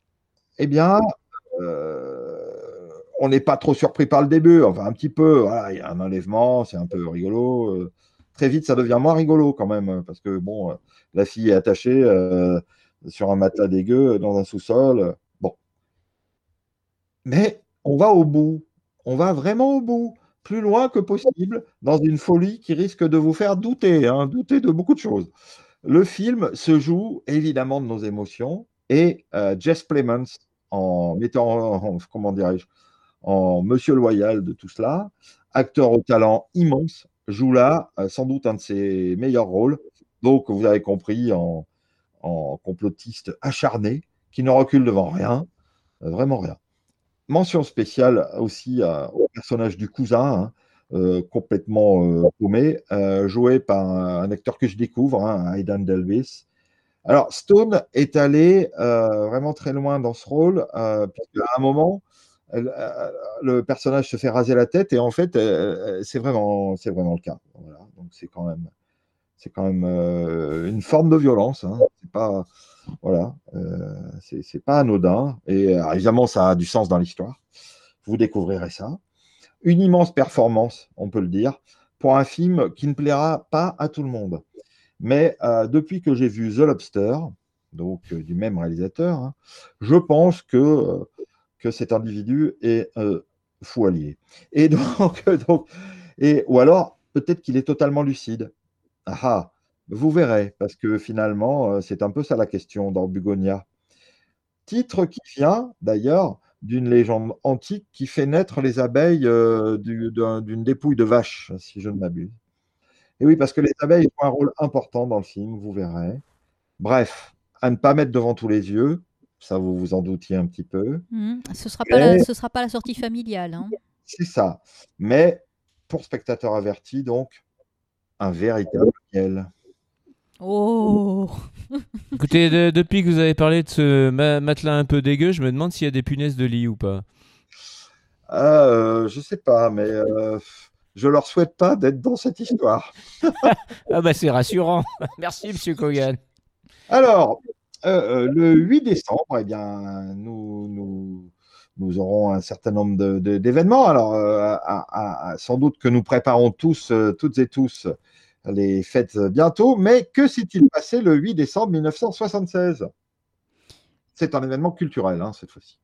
on n'est pas trop surpris par le début. Enfin, un petit peu. Voilà, il y a un enlèvement, c'est un peu rigolo. Très vite, ça devient moins rigolo quand même, parce que bon, la fille est attachée sur un matelas dégueu dans un sous-sol. Bon. Mais on va au bout. On va vraiment au bout. Plus loin que possible, dans une folie qui risque de vous faire douter, hein, douter de beaucoup de choses. Le film se joue évidemment de nos émotions et Jess Plemons, en mettant, comment dirais-je, en monsieur loyal de tout cela, acteur au talent immense, joue là sans doute un de ses meilleurs rôles. Donc, vous avez compris, en complotiste acharné, qui ne recule devant rien, vraiment rien. Mention spéciale aussi au personnage du cousin, hein, complètement paumé, joué par un acteur que je découvre, hein, Aidan Delvis. Alors, Stone est allé vraiment très loin dans ce rôle, puisqu'à un moment, le personnage se fait raser la tête, et en fait, c'est vraiment le cas. Voilà. Donc c'est quand même une forme de violence. Hein. C'est pas, voilà, c'est pas anodin. Et évidemment, ça a du sens dans l'histoire. Vous découvrirez ça. Une immense performance, on peut le dire, pour un film qui ne plaira pas à tout le monde. Mais depuis que j'ai vu The Lobster, donc du même réalisateur, hein, je pense que cet individu est fou allié. Et ou alors, peut-être qu'il est totalement lucide. Ah, vous verrez, parce que finalement, c'est un peu ça la question dans Bugonia. Titre qui vient, d'ailleurs, d'une légende antique qui fait naître les abeilles d'une dépouille de vache, si je ne m'abuse. Et oui, parce que les abeilles jouent un rôle important dans le film, vous verrez. Bref, à ne pas mettre devant tous les yeux, ça vous vous en doutiez un petit peu. Ce sera pas la sortie familiale. Hein. C'est ça. Mais pour spectateurs avertis, donc, un véritable miel. Oh. Écoutez, depuis que vous avez parlé de ce matelas un peu dégueu, je me demande s'il y a des punaises de lit ou pas. Je sais pas, mais je leur souhaite pas d'être dans cette histoire. Ah bah c'est rassurant. Merci Monsieur Kogan. Alors, le 8 décembre, eh bien, nous aurons un certain nombre d'événements. Alors, sans doute que nous préparons toutes et tous, les fêtes bientôt. Mais que s'est-il passé le 8 décembre 1976 ? C'est un événement culturel, hein, cette fois-ci.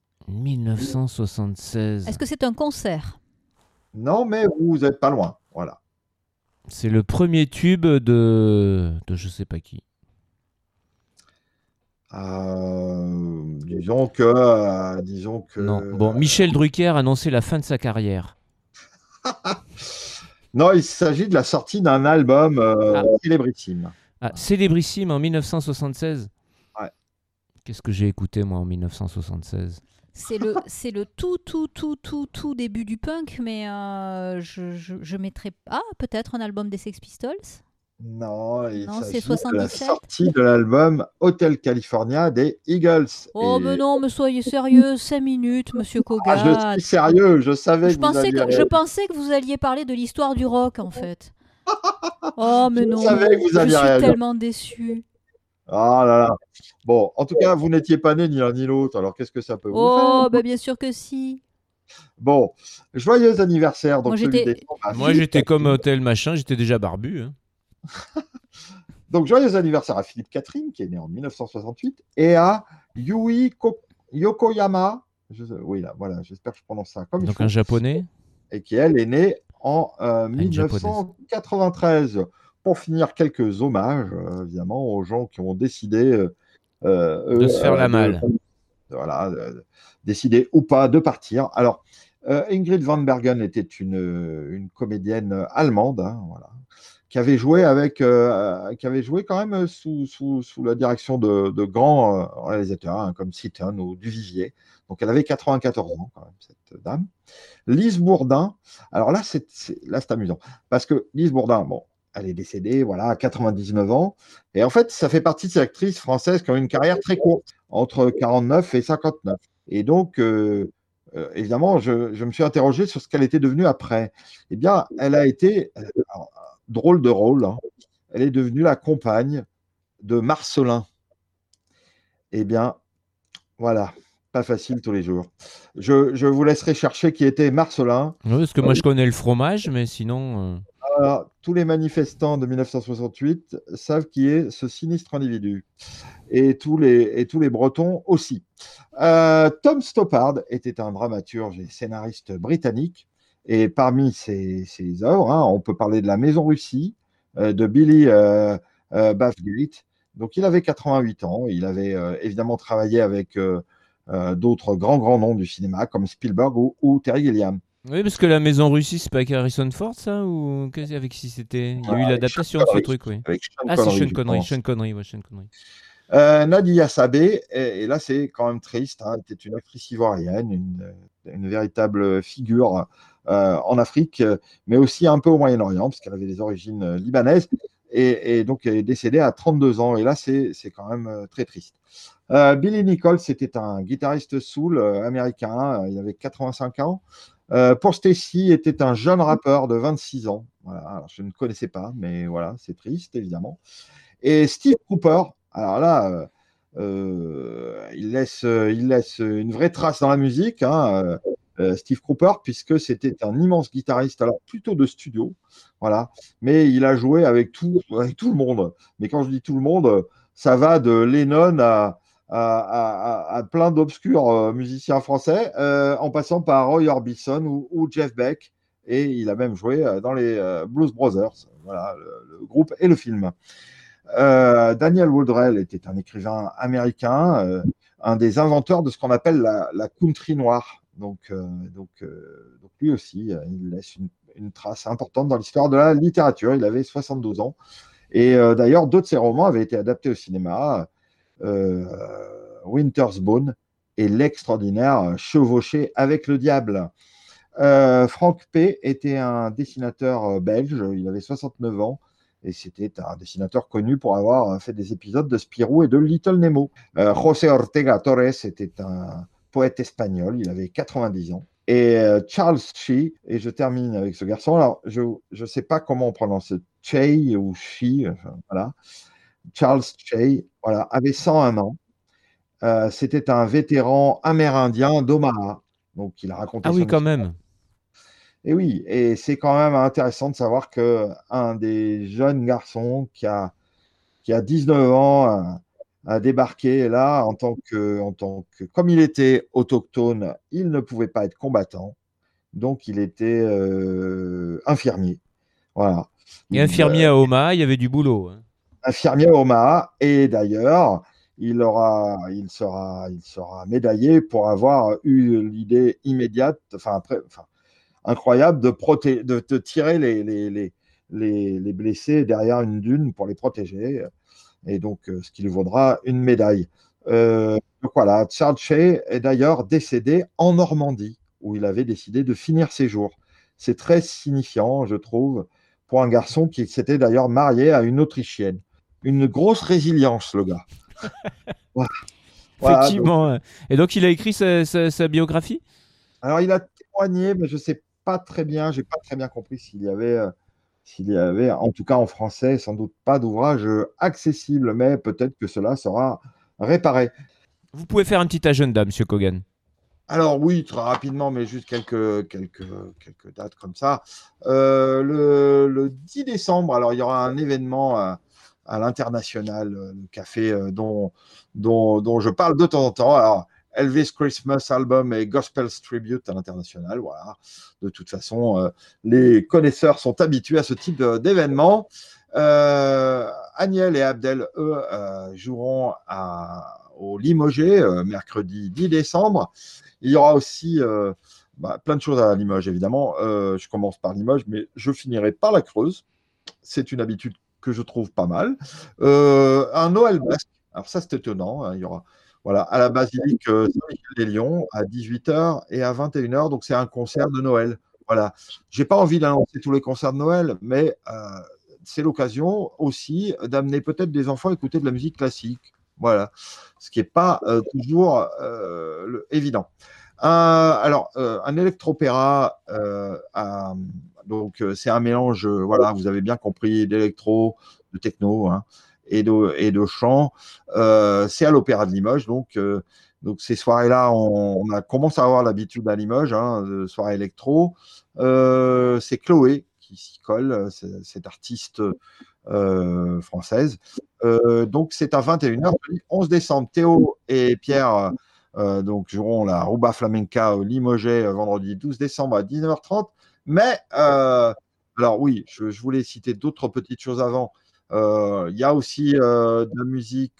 1976. Est-ce que c'est un concert ? Non, mais vous n'êtes pas loin. Voilà. C'est le premier tube de je sais pas qui. Disons que. Non. Bon, Michel Drucker a annoncé la fin de sa carrière. Non, il s'agit de la sortie d'un album célébrissime. Ah, célébrissime en 1976. Ouais. Qu'est-ce que j'ai écouté moi en 1976 ? C'est le tout début du punk, mais je mettrais peut-être un album des Sex Pistols. Non, il c'est s'agit de la 77. sortie de l'album Hotel California des Eagles. Oh, mais non, mais soyez sérieux, 5 minutes, Monsieur Kogan. Je suis sérieux, je savais Je pensais que vous alliez parler de l'histoire du rock, en fait. Oh, mais non, je suis tellement déçue. Ah là là. Bon, en tout cas, vous n'étiez pas né ni l'un ni l'autre, alors qu'est-ce que ça peut vous faire ? Oh, bah bien sûr que si. Bon, joyeux anniversaire. Donc Moi, j'étais comme Hôtel Machin, j'étais déjà barbu. Hein. Donc, joyeux anniversaire à Philippe Catherine, qui est né en 1968, et à Yui Yokoyama. Oui, là, voilà, j'espère que je prononce ça comme il faut. Donc, un japonais. Et qui, elle, est née en 1993. Pour finir, quelques hommages, évidemment, aux gens qui ont décidé de se faire la malle. Voilà, décider ou pas de partir. Alors, Ingrid Van Bergen était une comédienne allemande, hein, voilà, qui avait joué quand même sous la direction de grands réalisateurs, hein, comme Seaton ou Duvivier. Donc, elle avait 94 ans, quand même, cette dame. Lise Bourdin. Alors là, c'est amusant. Parce que Lise Bourdin, bon, elle est décédée, voilà, à 99 ans. Et en fait, ça fait partie de ces actrices françaises qui ont une carrière très courte, entre 49 et 59. Et donc, évidemment, je me suis interrogé sur ce qu'elle était devenue après. Eh bien, elle a été, drôle de rôle, hein, elle est devenue la compagne de Marcelin. Eh bien, voilà. Pas facile tous les jours. Je vous laisserai chercher qui était Marcelin. Oui, parce que moi, je connais le fromage, mais sinon... Alors, tous les manifestants de 1968 savent qui est ce sinistre individu. Et tous les Bretons aussi. Tom Stoppard était un dramaturge et scénariste britannique. Et parmi ses œuvres, hein, on peut parler de La Maison Russie, de Billy Bathgate. Donc, il avait 88 ans. Il avait évidemment travaillé avec d'autres grands noms du cinéma, comme Spielberg ou Terry Gilliam. Oui, parce que La Maison Russie, c'est pas avec Harrison Ford, ça ? Ou avec qui c'était ? Il y a eu l'adaptation de ce truc, oui. C'est Sean Connery. Nadia Sabé, et là c'est quand même triste, hein, était une actrice ivoirienne, une véritable figure en Afrique, mais aussi un peu au Moyen-Orient, parce qu'elle avait des origines libanaises, et donc elle est décédée à 32 ans, et là c'est quand même très triste. Billy Nichols, c'était un guitariste soul américain, il avait 85 ans. Paul Stacey était un jeune rappeur de 26 ans. Voilà, alors, je ne connaissais pas, mais voilà, c'est triste, évidemment. Et Steve Cooper, alors là, il laisse une vraie trace dans la musique, hein, Steve Cooper, puisque c'était un immense guitariste, alors plutôt de studio, voilà, mais il a joué avec tout le monde. Mais quand je dis tout le monde, ça va de Lennon à plein d'obscurs musiciens français, en passant par Roy Orbison ou Jeff Beck, et il a même joué dans les Blues Brothers, voilà, le groupe et le film. Daniel Woodrell était un écrivain américain, un des inventeurs de ce qu'on appelle la country noire. Donc lui aussi, il laisse une trace importante dans l'histoire de la littérature. Il avait 72 ans. Et d'ailleurs, d'autres de ses romans avaient été adaptés au cinéma. Winter's Bone et l'extraordinaire Chevauché avec le diable. Frank P. était un dessinateur belge. Il avait 69 ans. Et c'était un dessinateur connu pour avoir fait des épisodes de Spirou et de Little Nemo. José Ortega Torres était un poète espagnol, il avait 90 ans. Et Charles Shee, et je termine avec ce garçon, alors je ne sais pas comment on prononce, Che ou Shee, voilà. Charles Shee, voilà, avait 101 ans. C'était un vétéran amérindien d'Omaha. Donc il a raconté Ah oui, son quand histoire. même. Et oui, et c'est quand même intéressant de savoir qu'un des jeunes garçons qui a 19 ans a débarqué là comme il était autochtone, il ne pouvait pas être combattant, donc il était infirmier. Voilà. Et infirmier à Omaha, il y avait du boulot. Hein. Infirmier à Omaha, et d'ailleurs, il sera médaillé pour avoir eu l'idée immédiate, incroyable de tirer les blessés derrière une dune pour les protéger, et donc ce qui lui vaudra une médaille. Donc voilà, Charles Shee est d'ailleurs décédé en Normandie, où il avait décidé de finir ses jours. C'est très signifiant, je trouve, pour un garçon qui s'était d'ailleurs marié à une Autrichienne. Une grosse résilience, le gars. Voilà. Effectivement. Donc... Et donc, il a écrit sa biographie ? Alors, il a témoigné, mais je ne sais pas très bien, je n'ai pas très bien compris s'il y avait, en tout cas en français, sans doute pas d'ouvrage accessible, mais peut-être que cela sera réparé. Vous pouvez faire un petit agenda, M. Kogan. Alors oui, très rapidement, mais juste quelques dates comme ça. Le 10 décembre, alors il y aura un événement à l'International, le café dont je parle de temps en temps. Alors, Elvis Christmas Album et Gospel Tribute à l'International. Voilà. De toute façon, les connaisseurs sont habitués à ce type d'événement. Agnel et Abdel, eux, joueront au Limogé, mercredi 10 décembre. Il y aura aussi plein de choses à Limoges, évidemment. Je commence par Limoges, mais je finirai par la Creuse. C'est une habitude que je trouve pas mal. Un Noël basque. Alors ça, c'est étonnant. Hein. Il y aura à la basilique Saint-Michel-des-Lions à 18h et à 21h. Donc, c'est un concert de Noël. Voilà. Je n'ai pas envie d'annoncer tous les concerts de Noël, mais c'est l'occasion aussi d'amener peut-être des enfants à écouter de la musique classique. Voilà. Ce qui n'est pas toujours évident. Un électropéra, donc c'est un mélange, vous avez bien compris, d'électro, de techno, hein, et de chant. C'est à l'Opéra de Limoges, donc ces soirées-là, on commence à avoir l'habitude à Limoges, hein, de soirées électro. C'est Chloé qui s'y colle, cette artiste française. Donc c'est à 21h, 11 décembre. Théo et Pierre donc joueront la Rumba Flamenca au Limogé vendredi 12 décembre à 19h30. Mais, alors oui, je voulais citer d'autres petites choses avant. Il y a aussi de la musique,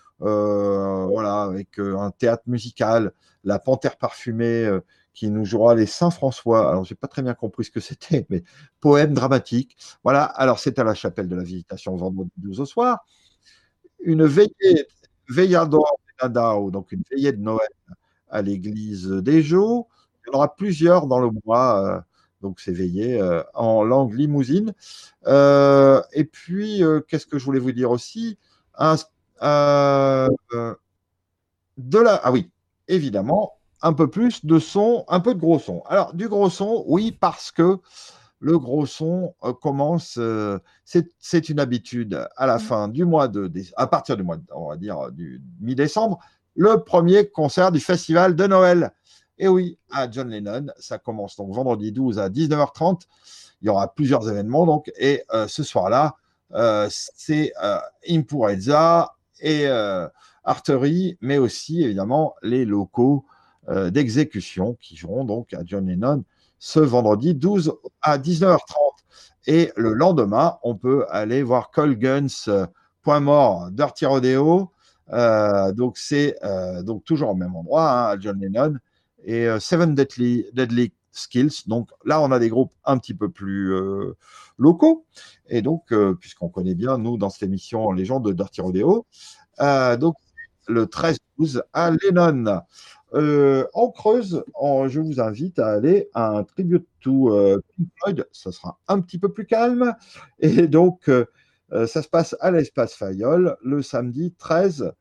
avec un théâtre musical, la Panthère parfumée, qui nous jouera les Saint-François. Alors, je n'ai pas très bien compris ce que c'était, mais poème dramatique. Voilà, alors c'est à la chapelle de la Visitation vendredi 12 au soir. Une veillador de Nadao, donc une veillée de Noël à l'église d'Ejo. Il y en aura plusieurs dans le mois, donc c'est veillé en langue limousine. Et puis, qu'est-ce que je voulais vous dire aussi? Ah oui, évidemment, un peu plus de son, un peu de gros son. Alors, du gros son, oui, parce que le gros son commence, c'est une habitude à la fin du à partir du mois, on va dire, du mi-décembre, le premier concert du festival de Noël. Et oui, à John Lennon, ça commence donc vendredi 12 à 19h30. Il y aura plusieurs événements, donc, et ce soir-là, c'est Impurezza et Artery, mais aussi, évidemment, les locaux d'exécution qui joueront donc à John Lennon ce vendredi 12 à 19h30. Et le lendemain, on peut aller voir Colguns, point mort, Dirty Rodeo. Donc, c'est donc toujours au même endroit, hein, à John Lennon. Et Seven Deadly Skills. Donc là, on a des groupes un petit peu plus locaux. Et donc, puisqu'on connaît bien, nous, dans cette émission, les gens de Dirty Rodeo. Donc, le 13-12 à Lennon. En Creuse, je vous invite à aller à un tribute to Pink Floyd. Ça sera un petit peu plus calme. Et donc, ça se passe à l'Espace Fayol le samedi 13.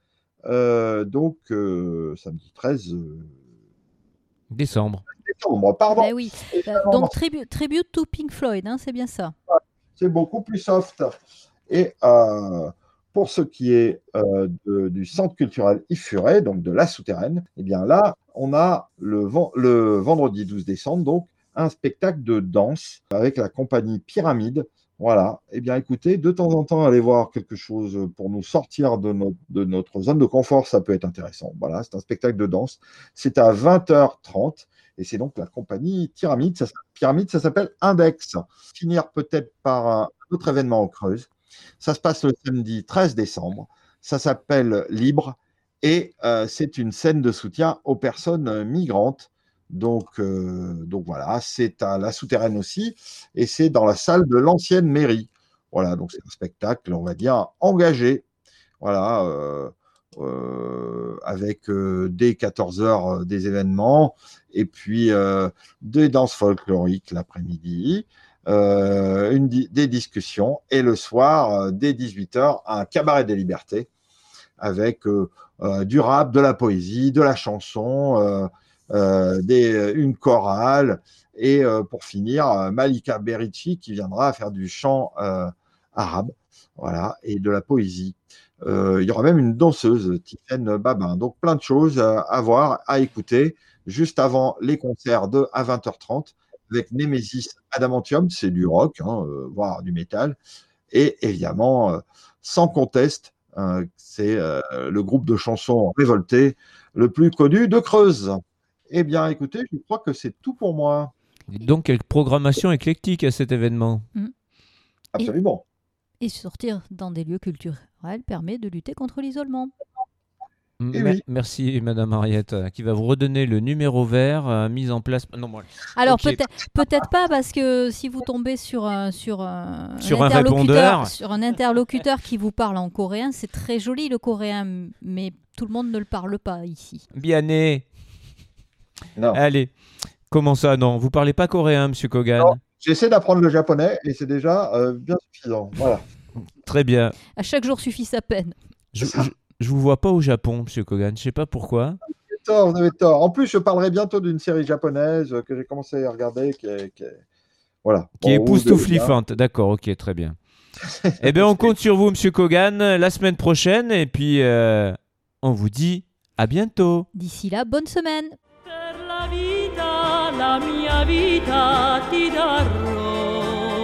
Samedi 13 décembre. Pardon. Ben oui. Donc, tribute to Pink Floyd, hein, c'est bien ça. C'est beaucoup plus soft. Et pour ce qui est du centre culturel Ifuré, donc de la Souterraine, eh bien là, on a le vendredi 12 décembre, donc un spectacle de danse avec la compagnie Pyramide. Voilà. Eh bien, écoutez, de temps en temps, aller voir quelque chose pour nous sortir de notre zone de confort, ça peut être intéressant. Voilà, c'est un spectacle de danse. C'est à 20h30 et c'est donc la compagnie Pyramide. Ça s'appelle Index. Finir peut-être par un autre événement en Creuse. Ça se passe le samedi 13 décembre. Ça s'appelle Libre et c'est une scène de soutien aux personnes migrantes. Donc voilà, c'est à la Souterraine aussi, et c'est dans la salle de l'ancienne mairie. Voilà, donc c'est un spectacle, on va dire, engagé. Voilà, avec dès 14h des événements, et puis des danses folkloriques l'après-midi, des discussions, et le soir, dès 18h, un cabaret des libertés, avec du rap, de la poésie, de la chanson, une chorale et pour finir Malika Berici qui viendra faire du chant arabe, voilà, et de la poésie. Il y aura même une danseuse, Tiffaine Babin. Donc plein de choses à voir, à écouter juste avant les concerts à 20h30 avec Nemesis Adamantium, c'est du rock, hein, voire du métal, et évidemment Sans Conteste, c'est le groupe de chansons révoltées le plus connu de Creuse. Eh bien, écoutez, je crois que c'est tout pour moi. Donc, quelle programmation éclectique à cet événement. Absolument. Et sortir dans des lieux culturels permet de lutter contre l'isolement. Oui. Merci, Madame Ariette, qui va vous redonner le numéro vert mis en place. Non, moi. Alors, okay. peut-être pas, parce que si vous tombez sur un interlocuteur qui vous parle en coréen, c'est très joli le coréen, mais tout le monde ne le parle pas ici. Biané. Non. Allez, comment ça, non? Vous parlez pas coréen, Monsieur Kogan? Non, j'essaie d'apprendre le japonais et c'est déjà bien suffisant. Voilà. Très bien. À chaque jour suffit sa peine. Je vous vois pas au Japon, Monsieur Kogan. Je sais pas pourquoi. Vous avez tort. En plus, je parlerai bientôt d'une série japonaise que j'ai commencé à regarder, qui est époustouflante. D'accord, ok, très bien. Eh bien, on compte sur vous, Monsieur Kogan, la semaine prochaine, et puis on vous dit à bientôt. D'ici là, bonne semaine. La mia vita ti darò,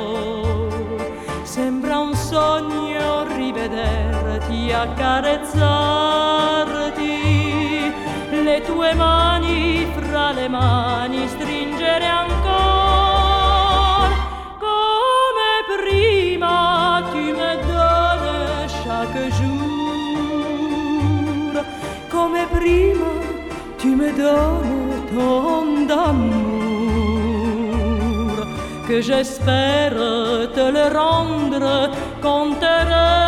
sembra un sogno rivederti, accarezzarti, le tue mani fra le mani stringere ancora, come prima tu me donnes chaque jour, come prima tu me donnes ton d'amour, que j'espère te le rendre quand t'auras